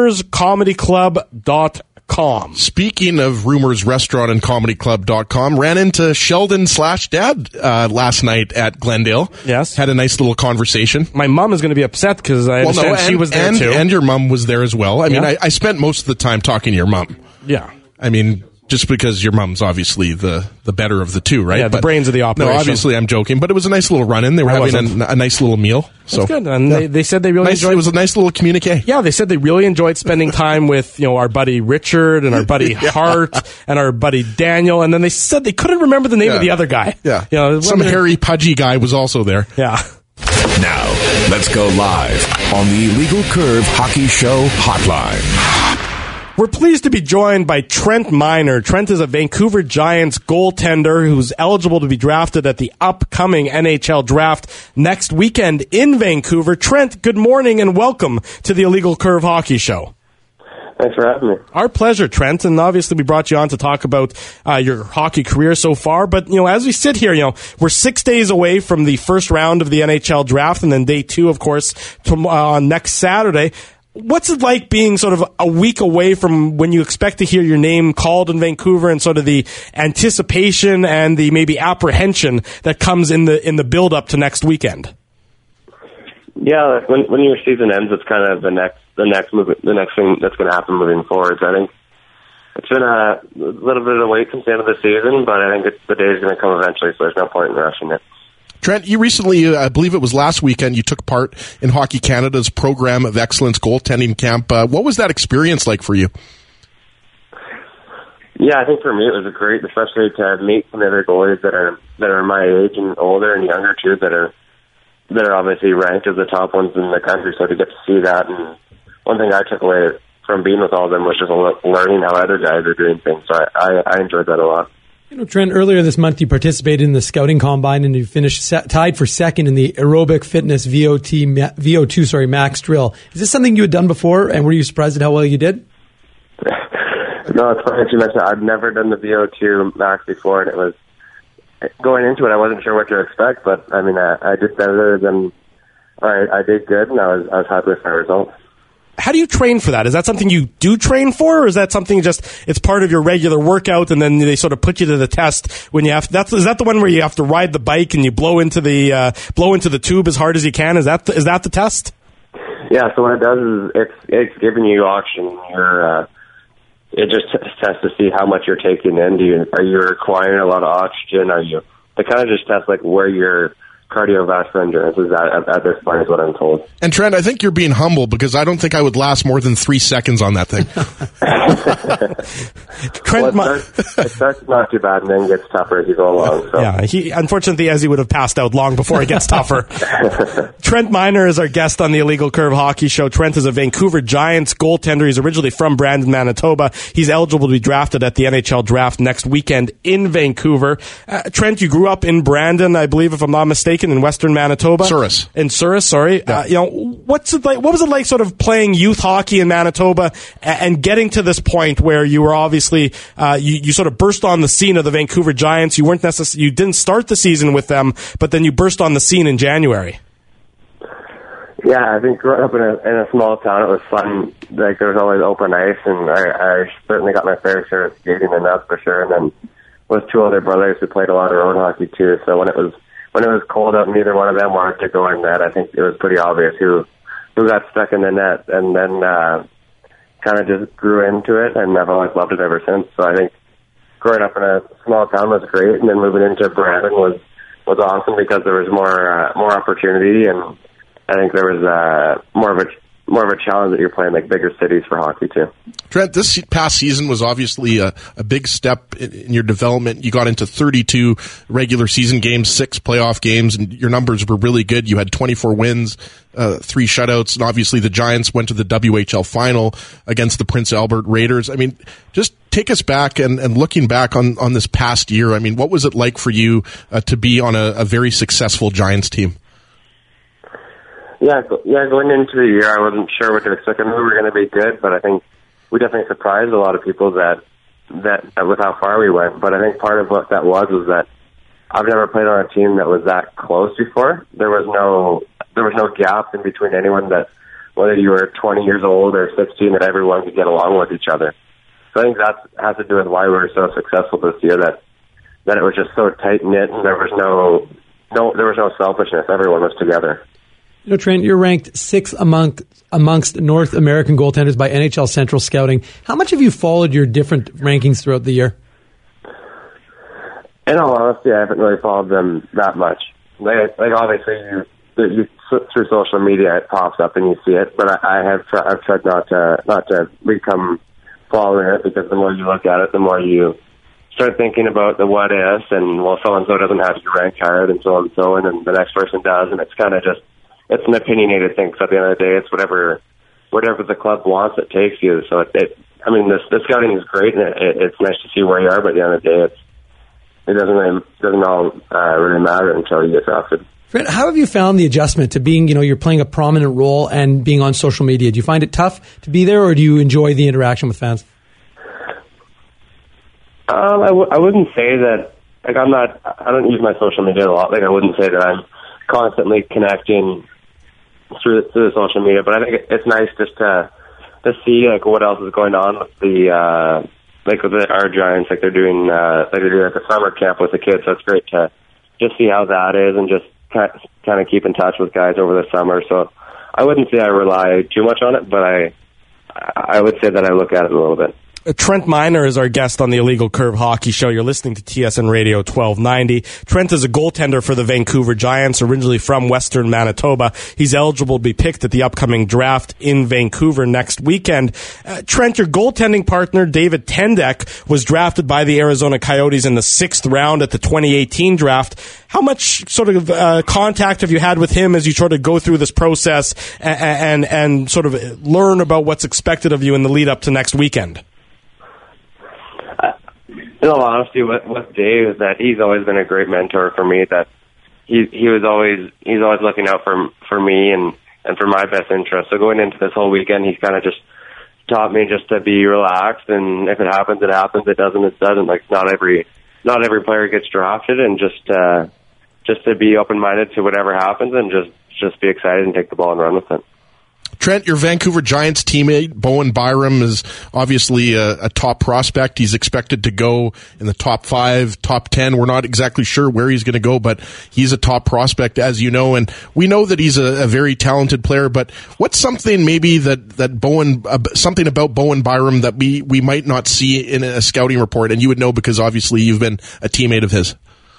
rumorscomedyclub.com. Speaking of Rumors Restaurant and ComedyClub.com, ran into Sheldon/Dad last night at Glendale. Yes. Had a nice little conversation. My mom is going to be upset because I understand she was there too. And your mom was there as well. I mean, I spent most of the time talking to your mom. Yeah. I mean, just because your mom's obviously the better of the two, right? Yeah, the brains of the operation. No, obviously I'm joking, but it was a nice little run-in. They were having a nice little meal. So that's good. And they said they really enjoyed it. It was a nice little communique. Yeah, they said they really enjoyed spending time with, our buddy Richard and our buddy Hart and our buddy Daniel. And then they said they couldn't remember the name of the other guy. Yeah. Some hairy, pudgy guy was also there. Yeah. Now, let's go live on the Illegal Curve Hockey Show hotline. We're pleased to be joined by Trent Miner. Trent is a Vancouver Giants goaltender who's eligible to be drafted at the upcoming NHL draft next weekend in Vancouver. Trent, good morning and welcome to the Illegal Curve Hockey Show. Thanks for having me. Our pleasure, Trent. And obviously we brought you on to talk about your hockey career so far. But, as we sit here, we're 6 days away from the first round of the NHL draft and then day 2, of course, on next Saturday. What's it like being sort of a week away from when you expect to hear your name called in Vancouver and sort of the anticipation and the maybe apprehension that comes in the build up to next weekend? Yeah, when your season ends, it's kind of the next thing that's going to happen moving forward. So I think it's been a little bit of a wait since the end of the season, but I think the day is going to come eventually, so there's no point in rushing it. Trent, you recently, I believe it was last weekend, you took part in Hockey Canada's Program of Excellence goaltending camp. What was that experience like for you? Yeah, I think for me it was great, especially to meet some other goalies that are my age and older and younger too, that are obviously ranked as the top ones in the country. So to get to see that, and one thing I took away from being with all of them was just learning how other guys are doing things. So I enjoyed that a lot. Trent, earlier this month you participated in the scouting combine and you finished tied for second in the aerobic fitness VO2 max drill. Is this something you had done before, and were you surprised at how well you did? No, it's funny that you mentioned I've never done the VO2 max before, and it was going into it. I wasn't sure what to expect, but I mean, I did better than I did good, and I was happy with my results. How do you train for that? Is that something you do train for, or is that something it's part of your regular workout and then they sort of put you to the test when you have is that the one where you have to ride the bike and you blow into the tube as hard as you can? Is that the test? Yeah, so what it does is it's giving you oxygen. It just tests to see how much you're taking in. Are you requiring a lot of oxygen? They kind of just test like where your cardiovascular endurance is at this point, is what I'm told. And Trent, I think you're being humble because I don't think I would last more than 3 seconds on that thing. Trent, it starts not too bad and then gets tougher as you go along. So. Yeah, unfortunately, Ezzy would have passed out long before it gets tougher. Trent Miner is our guest on the Illegal Curve Hockey Show. Trent is a Vancouver Giants goaltender. He's originally from Brandon, Manitoba. He's eligible to be drafted at the NHL draft next weekend in Vancouver. Trent, you grew up in Brandon, I believe, if I'm not mistaken, in Western Manitoba. Souris. In Souris, sorry. Yeah. What's it like? What was it like, sort of playing youth hockey in Manitoba and getting to this point where you were obviously you sort of burst on the scene of the Vancouver Giants? You didn't start the season with them, but then you burst on the scene in January. Yeah, I think growing up in a small town, it was fun. Like, there was always open ice, and I certainly got my fair share of skating, and that's for sure. And then with two older brothers who played a lot of road hockey too. So when it was cold out and neither one of them wanted to go in net, I think it was pretty obvious who got stuck in the net, and then kind of just grew into it, and I've always loved it ever since. So I think growing up in a small town was great, and then moving into Brandon was awesome because there was more opportunity, and I think there was more of a more of a challenge that you're playing like bigger cities for hockey too. Trent, this past season was obviously a big step in your development. You got into 32 regular season games, 6 playoff games, and your numbers were really good. You had 24 wins, 3 shutouts, and obviously the Giants went to the WHL final against the Prince Albert Raiders. I mean, just take us back and looking back on this past year. I mean, what was it like for you to be on a very successful Giants team? Yeah, going into the year, I wasn't sure what to expect. I knew we were going to be good, but I think we definitely surprised a lot of people that with how far we went. But I think part of what that was that I've never played on a team that was that close before. There was no gap in between anyone, that whether you were 20 years old or 16, that everyone could get along with each other. So I think that has to do with why we were so successful this year, that it was just so tight knit, and there was no selfishness. Everyone was together. You know, Trent, you're ranked 6th amongst North American goaltenders by NHL Central Scouting. How much have you followed your different rankings throughout the year? In all honesty, I haven't really followed them that much. Like obviously, you through social media, it pops up and you see it. But I've tried not to become following it, because the more you look at it, the more you start thinking about the what ifs, and well, so and so doesn't have you ranked higher than so and so, and then the next person does, and it's kind of just. It's an opinionated thing, because at the end of the day, it's whatever the club wants, it takes you. So, the scouting is great, and it's nice to see where you are, but at the end of the day, it doesn't all really matter until you get drafted. Fred, how have you found the adjustment to being, you're playing a prominent role and being on social media? Do you find it tough to be there, or do you enjoy the interaction with fans? I wouldn't say that. Like, I don't use my social media a lot. Like, I wouldn't say that I'm constantly connecting through the social media, but I think it's nice just to see like what else is going on with our Giants. Like they're doing like a summer camp with the kids, so it's great to just see how that is, and just kind of keep in touch with guys over the summer. So I wouldn't say I rely too much on it, but I would say that I look at it a little bit. Trent Miner is our guest on the Illegal Curve Hockey Show. You're listening to TSN Radio 1290. Trent is a goaltender for the Vancouver Giants, originally from Western Manitoba. He's eligible to be picked at the upcoming draft in Vancouver next weekend. Trent, your goaltending partner, David Tendek, was drafted by the Arizona Coyotes in the 6th round at the 2018 draft. How much sort of contact have you had with him as you sort of go through this process and sort of learn about what's expected of you in the lead up to next weekend? In all honesty, with Dave, is that he's always been a great mentor for me. That he's always looking out for me and for my best interest. So going into this whole weekend, he's kind of just taught me just to be relaxed, and if it happens, it happens. It doesn't, it doesn't. Like not every player gets drafted, and just to be open minded to whatever happens, and just be excited and take the ball and run with it. Trent, your Vancouver Giants teammate, Bowen Byram, is obviously a top prospect. He's expected to go in the top 5, top 10. We're not exactly sure where he's going to go, but he's a top prospect, as you know, and we know that he's a very talented player. But what's something maybe something about Bowen Byram that we might not see in a scouting report, and you would know because obviously you've been a teammate of his?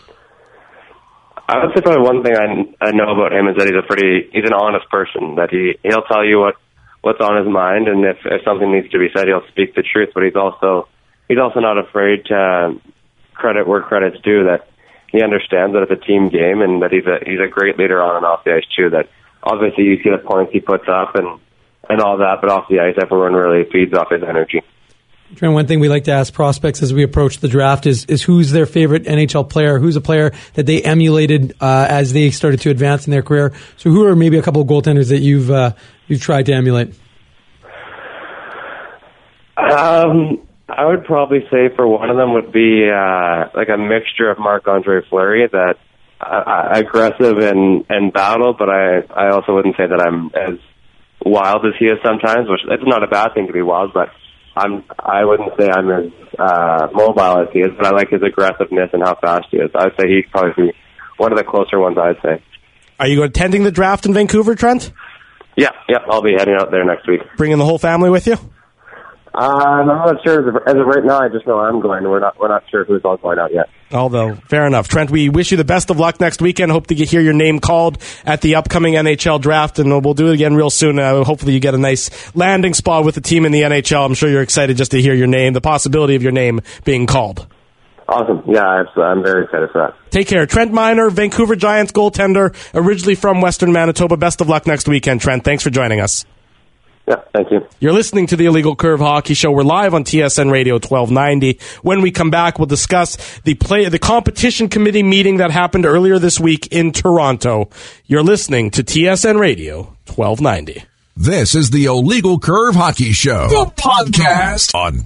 I would say probably one thing I know about him is that he's an honest person, that he'll tell you what's on his mind, and if something needs to be said, he'll speak the truth, but he's also not afraid to credit where credit's due, that he understands that it's a team game, and that he's a great leader on and off the ice too, that obviously you see the points he puts up and all that, but off the ice everyone really feeds off his energy. Trent, one thing we like to ask prospects as we approach the draft is who's their favorite NHL player? Who's a player that they emulated as they started to advance in their career? So who are maybe a couple of goaltenders that you've tried to emulate? I would probably say for one of them would be like a mixture of Marc-Andre Fleury, that aggressive and battle, but I also wouldn't say that I'm as wild as he is sometimes, which it's not a bad thing to be wild, but I wouldn't say I'm as mobile as he is, but I like his aggressiveness and how fast he is. I'd say he'd probably be one of the closer ones, I'd say. Are you attending the draft in Vancouver, Trent? Yeah, I'll be heading out there next week. Bringing the whole family with you? I'm not sure as of right now. I just know I'm going. We're not sure who's all going out yet. Although, fair enough. Trent, we wish you the best of luck next weekend. Hope to hear your name called at the upcoming NHL draft, and we'll do it again real soon. Hopefully you get a nice landing spot with the team in the NHL. I'm sure you're excited just to hear your name, the possibility of your name being called. Awesome. Yeah, I'm very excited for that. Take care. Trent Miner, Vancouver Giants goaltender, originally from Western Manitoba. Best of luck next weekend, Trent. Thanks for joining us. Yeah, thank you. You're listening to the Illegal Curve Hockey Show. We're live on TSN Radio 1290. When we come back, we'll discuss the competition committee meeting that happened earlier this week in Toronto. You're listening to TSN Radio 1290. This is the Illegal Curve Hockey Show, the podcast on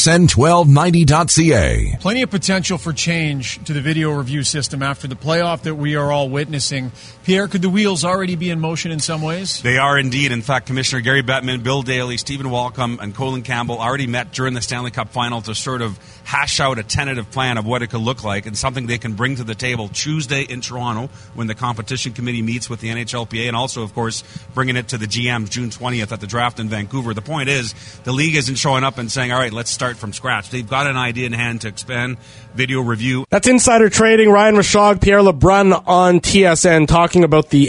TSN1290.ca. Plenty of potential for change to the video review system after the playoff that we are all witnessing. Pierre, could the wheels already be in motion in some ways? They are indeed. In fact, Commissioner Gary Bettman, Bill Daly, Stephen Walcom, and Colin Campbell already met during the Stanley Cup Final to sort of hash out a tentative plan of what it could look like and something they can bring to the table Tuesday in Toronto when the competition committee meets with the NHLPA, and also, of course, bringing it to the GMs June 20th at the draft in Vancouver. The point is, the league isn't showing up and saying, all right, let's start from scratch. They've got an idea in hand to expand video review. That's Insider Trading. Ryan Rashog, Pierre LeBrun on TSN talking about the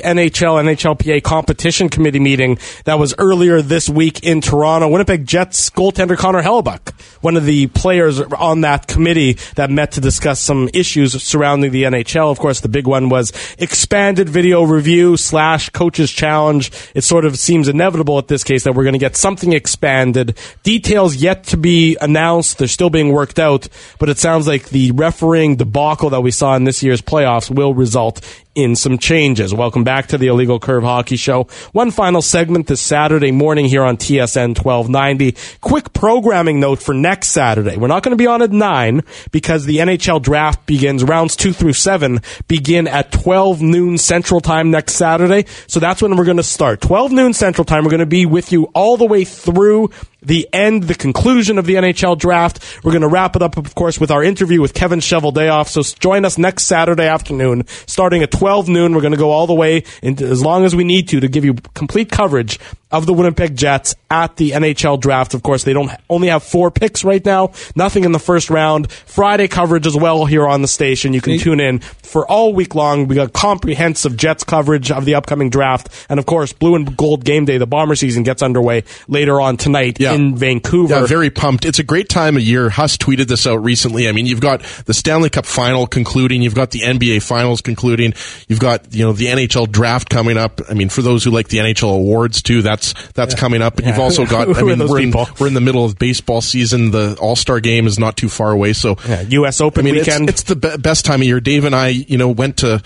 NHLPA competition committee meeting that was earlier this week in Toronto. Winnipeg Jets goaltender Connor Hellebuyck, one of the players on that committee that met to discuss some issues surrounding the NHL. Of course, the big one was expanded video review / coaches challenge. It sort of seems inevitable at this case that we're going to get something expanded. Details yet to be announced. They're still being worked out, but it sounds like the refereeing debacle that we saw in this year's playoffs will result in some changes. Welcome back to the Illegal Curve Hockey Show. One final segment this Saturday morning here on TSN 1290. Quick programming note for next Saturday. We're not going to be on at 9 because the NHL draft begins, rounds 2 through 7 begin at 12 noon Central Time next Saturday. So that's when we're going to start. 12 noon Central Time. We're going to be with you all the way through the conclusion of the NHL draft. We're going to wrap it up, of course, with our interview with Kevin Cheveldayoff. So join us next Saturday afternoon, starting at 12 noon. We're going to go all the way into as long as we need to give you complete coverage of the Winnipeg Jets at the NHL draft. Of course, they don't only have 4 picks right now. Nothing in the first round. Friday coverage as well here on the station. You can tune in for all week long. We got comprehensive Jets coverage of the upcoming draft. And of course, Blue and Gold Game Day, the Bomber season, gets underway later on tonight in Vancouver. Yeah, very pumped. It's a great time of year. Huss tweeted this out recently. I mean, you've got the Stanley Cup Final concluding. You've got the NBA Finals concluding. You've got, the NHL draft coming up. I mean, for those who like the NHL awards too, that's coming up. And you've also got, we're in the middle of baseball season. The All-Star game is not too far away. So U.S. Open weekend. It's the best time of year. Dave and I, went to,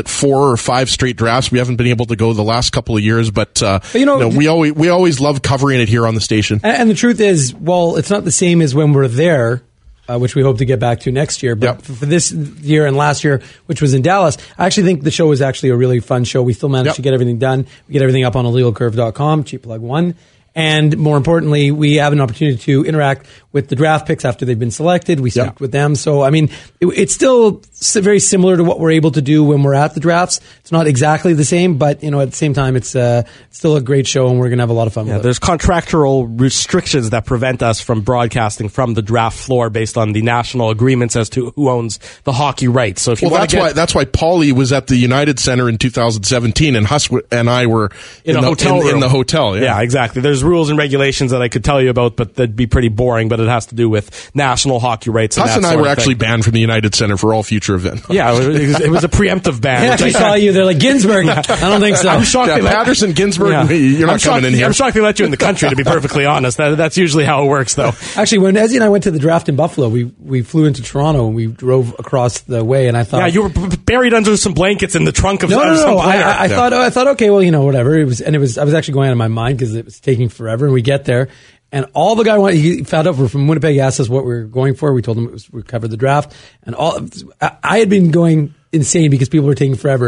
4 or 5 straight drafts. We haven't been able to go the last couple of years, but we always love covering it here on the station. And the truth is, well, it's not the same as when we're there, which we hope to get back to next year. But for this year and last year, which was in Dallas, I actually think the show was actually a really fun show. We still managed to get everything done. We get everything up on illegalcurve.com, cheap plug 1. And more importantly, we have an opportunity to interact with the draft picks after they've been selected. We speak with them. So, I mean, it's still very similar to what we're able to do when we're at the drafts. It's not exactly the same, but, at the same time, it's still a great show, and we're going to have a lot of fun with it. There's contractual restrictions that prevent us from broadcasting from the draft floor based on the national agreements as to who owns the hockey rights. So if you that's why Paulie was at the United Center in 2017, and Huss and I were in the hotel. Yeah, exactly. There's rules and regulations that I could tell you about, but that'd be pretty boring, but it has to do with national hockey rights. Huss and I were actually banned from the United Center for all future events. Yeah, it was a preemptive ban. I saw you. They're like, Ginsburg. I don't think so. I'm shocked. Patterson, Ginsburg, you're not coming in here. I'm shocked they let you in the country, to be perfectly honest. That's usually how it works, though. Actually, when Ezzy and I went to the draft in Buffalo, we flew into Toronto and we drove across the way, and I thought... Yeah, you were buried under some blankets in the trunk of some player. I thought, okay, well, whatever. I was actually going out of my mind because it was taking forever, and we get there, and all the guy wanted, he found out we're from Winnipeg, asked us what we were going for. We told him we covered the draft, and I had been going insane because people were taking forever.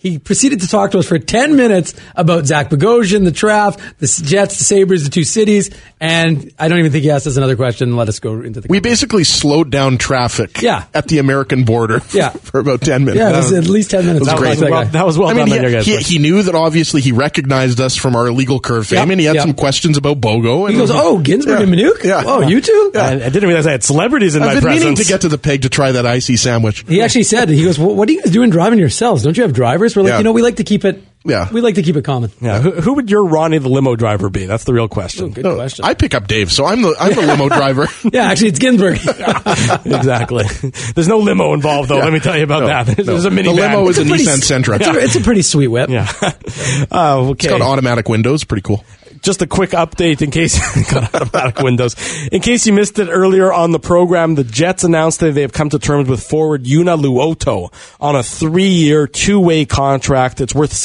He proceeded to talk to us for 10 minutes about Zach Bogosian, the Trav, the Jets, the Sabres, the two cities, and I don't even think he asked us another question and let us go into the We basically slowed down traffic at the American border for about 10 minutes. Yeah, it was at least 10 minutes. That was well done on your guys. He knew that obviously he recognized us from our Illegal Curve fame, and he had some questions about Bogo. He goes, Ginsburg and Minuk? Yeah. Oh, you two? Yeah. I didn't realize I had celebrities in my presence. I've been meaning to get to the Peg to try that icy sandwich. He actually said, he goes, what are you guys doing driving yourselves? Don't you have drivers? We're like, we like to keep it. Yeah, we like to keep it common. Yeah, who would your Ronnie the limo driver be? That's the real question. Good question. I pick up Dave, so I'm the limo driver. Yeah, actually, it's Ginsburg. Exactly. There's no limo involved, though. Let me tell you about that. There's a minivan. The limo is a Nissan Sentra. It's a pretty sweet whip. Yeah. Okay. It's got automatic windows. Pretty cool. Just a quick update in case got automatic windows. In case you missed it earlier on the program, the Jets announced that they have come to terms with forward Yuna Luoto on a 3-year, 2-way contract. It's worth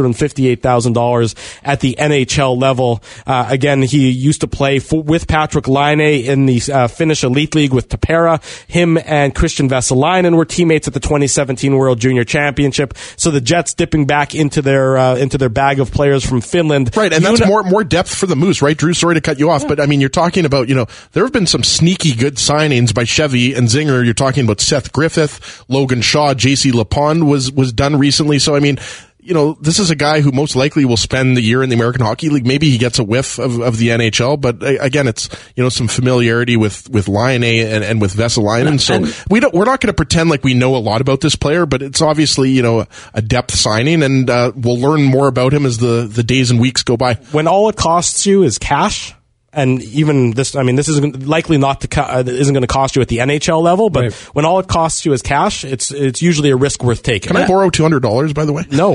$758,000 at the NHL level. Again, he used to play with Patrick Laine in the Finnish Elite League with Tappara. Him and Christian Vesalainen were teammates at the 2017 World Junior Championship. So the Jets dipping back into their bag of players from Finland. Right, and that's more depth for the Moose, right, Drew? Sorry to cut you off, but I mean, you're talking about, there have been some sneaky good signings by Chevy and Zinger. You're talking about Seth Griffith, Logan Shaw, JC Lapond was done recently. So, I mean, this is a guy who most likely will spend the year in the American Hockey League. Maybe he gets a whiff of the NHL, but again, it's, some familiarity with Laine and with Vesalainen. So we're not going to pretend like we know a lot about this player, but it's obviously, a depth signing, and we'll learn more about him as the days and weeks go by. When all it costs you is cash, and even this, this isn't likely isn't going to cost you at the NHL level, but when all it costs you is cash, it's usually a risk worth taking. Can I borrow $200, by the way? No.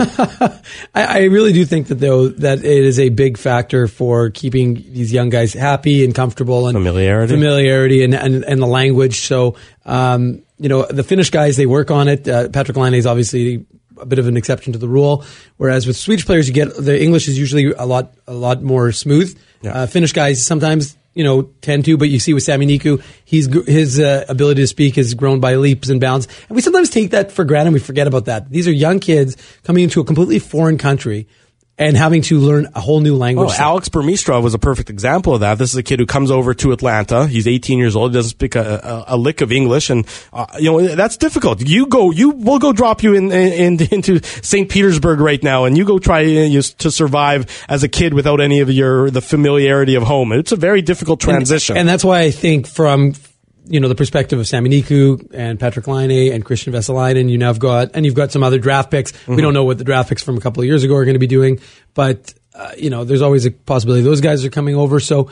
I really do think that that it is a big factor for keeping these young guys happy and comfortable, and familiarity and the language. So, the Finnish guys, they work on it. Patrick Laine is obviously a bit of an exception to the rule, whereas with Swedish players, you get the English is usually a lot more smooth. Yeah. Finnish guys sometimes tend to, but you see with Sami Niku, his ability to speak has grown by leaps and bounds, and we sometimes take that for granted. We forget about that. These are young kids coming into a completely foreign country and having to learn a whole new language. Alex Burmistrov was a perfect example of that. This is a kid who comes over to Atlanta. He's 18 years old. He doesn't speak a lick of English, and that's difficult. We'll go drop you into St. Petersburg right now, and you go try to survive as a kid without any of the familiarity of home. It's a very difficult transition, and that's why I think from the perspective of Sami Niku and Patrick Laine and Christian Vesalainen, you've got some other draft picks. Mm-hmm. We don't know what the draft picks from a couple of years ago are going to be doing, but there's always a possibility those guys are coming over. So,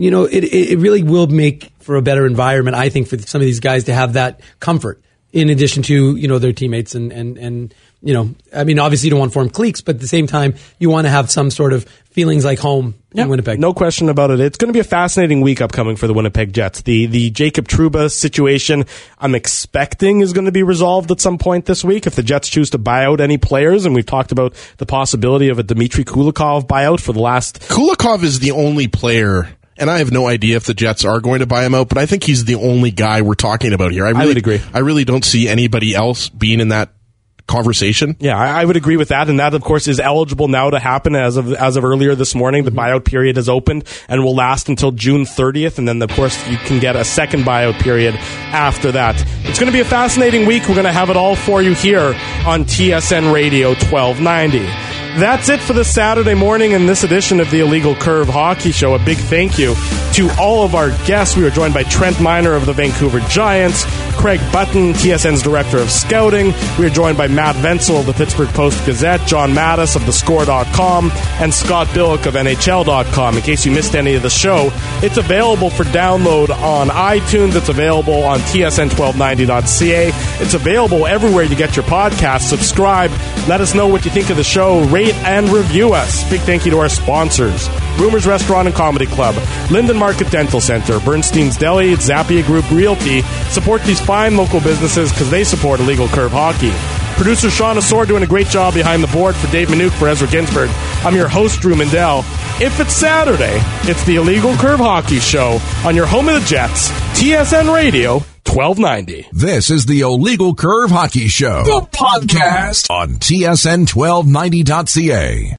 it really will make for a better environment, I think, for some of these guys to have that comfort in addition to, their teammates and obviously you don't want to form cliques, but at the same time, you want to have some sort of feelings like home in Winnipeg. No question about it. It's going to be a fascinating week upcoming for the Winnipeg Jets. The Jacob Trouba situation, I'm expecting, is going to be resolved at some point this week if the Jets choose to buy out any players, and we've talked about the possibility of a Dmitry Kulikov buyout for the last... Kulikov is the only player... And I have no idea if the Jets are going to buy him out, but I think he's the only guy we're talking about here. I would agree. I really don't see anybody else being in that conversation. Yeah, I would agree with that, and that, of course, is eligible now to happen as of earlier this morning. The buyout period has opened and will last until June 30th, and then, of course, you can get a second buyout period after that. It's going to be a fascinating week. We're going to have it all for you here on TSN Radio 1290. That's it for this Saturday morning in this edition of the Illegal Curve Hockey Show. A big thank you to all of our guests. We were joined by Trent Miner of the Vancouver Giants, Craig Button, TSN's Director of Scouting. We were joined by Matt Wenzel of the Pittsburgh Post-Gazette, John Mattis of thescore.com, and Scott Billick of NHL.com. In case you missed any of the show, it's available for download on iTunes. It's available on TSN1290.ca. It's available everywhere you get your podcasts. Subscribe. Let us know what you think of the show. Rate and review us. Big thank you to our sponsors: Rumors Restaurant and Comedy Club, Linden Market Dental Center, Bernstein's Deli, Zappia Group Realty. Support these fine local businesses because they support Illegal Curve Hockey. Producer Sean Asor doing a great job behind the board. For Dave Minuk, for Ezra Ginsburg, I'm your host, Drew Mindell. If it's Saturday, it's the Illegal Curve Hockey Show on your home of the Jets, TSN Radio 1290. This is the Illegal Curve Hockey Show, the podcast on TSN 1290.ca.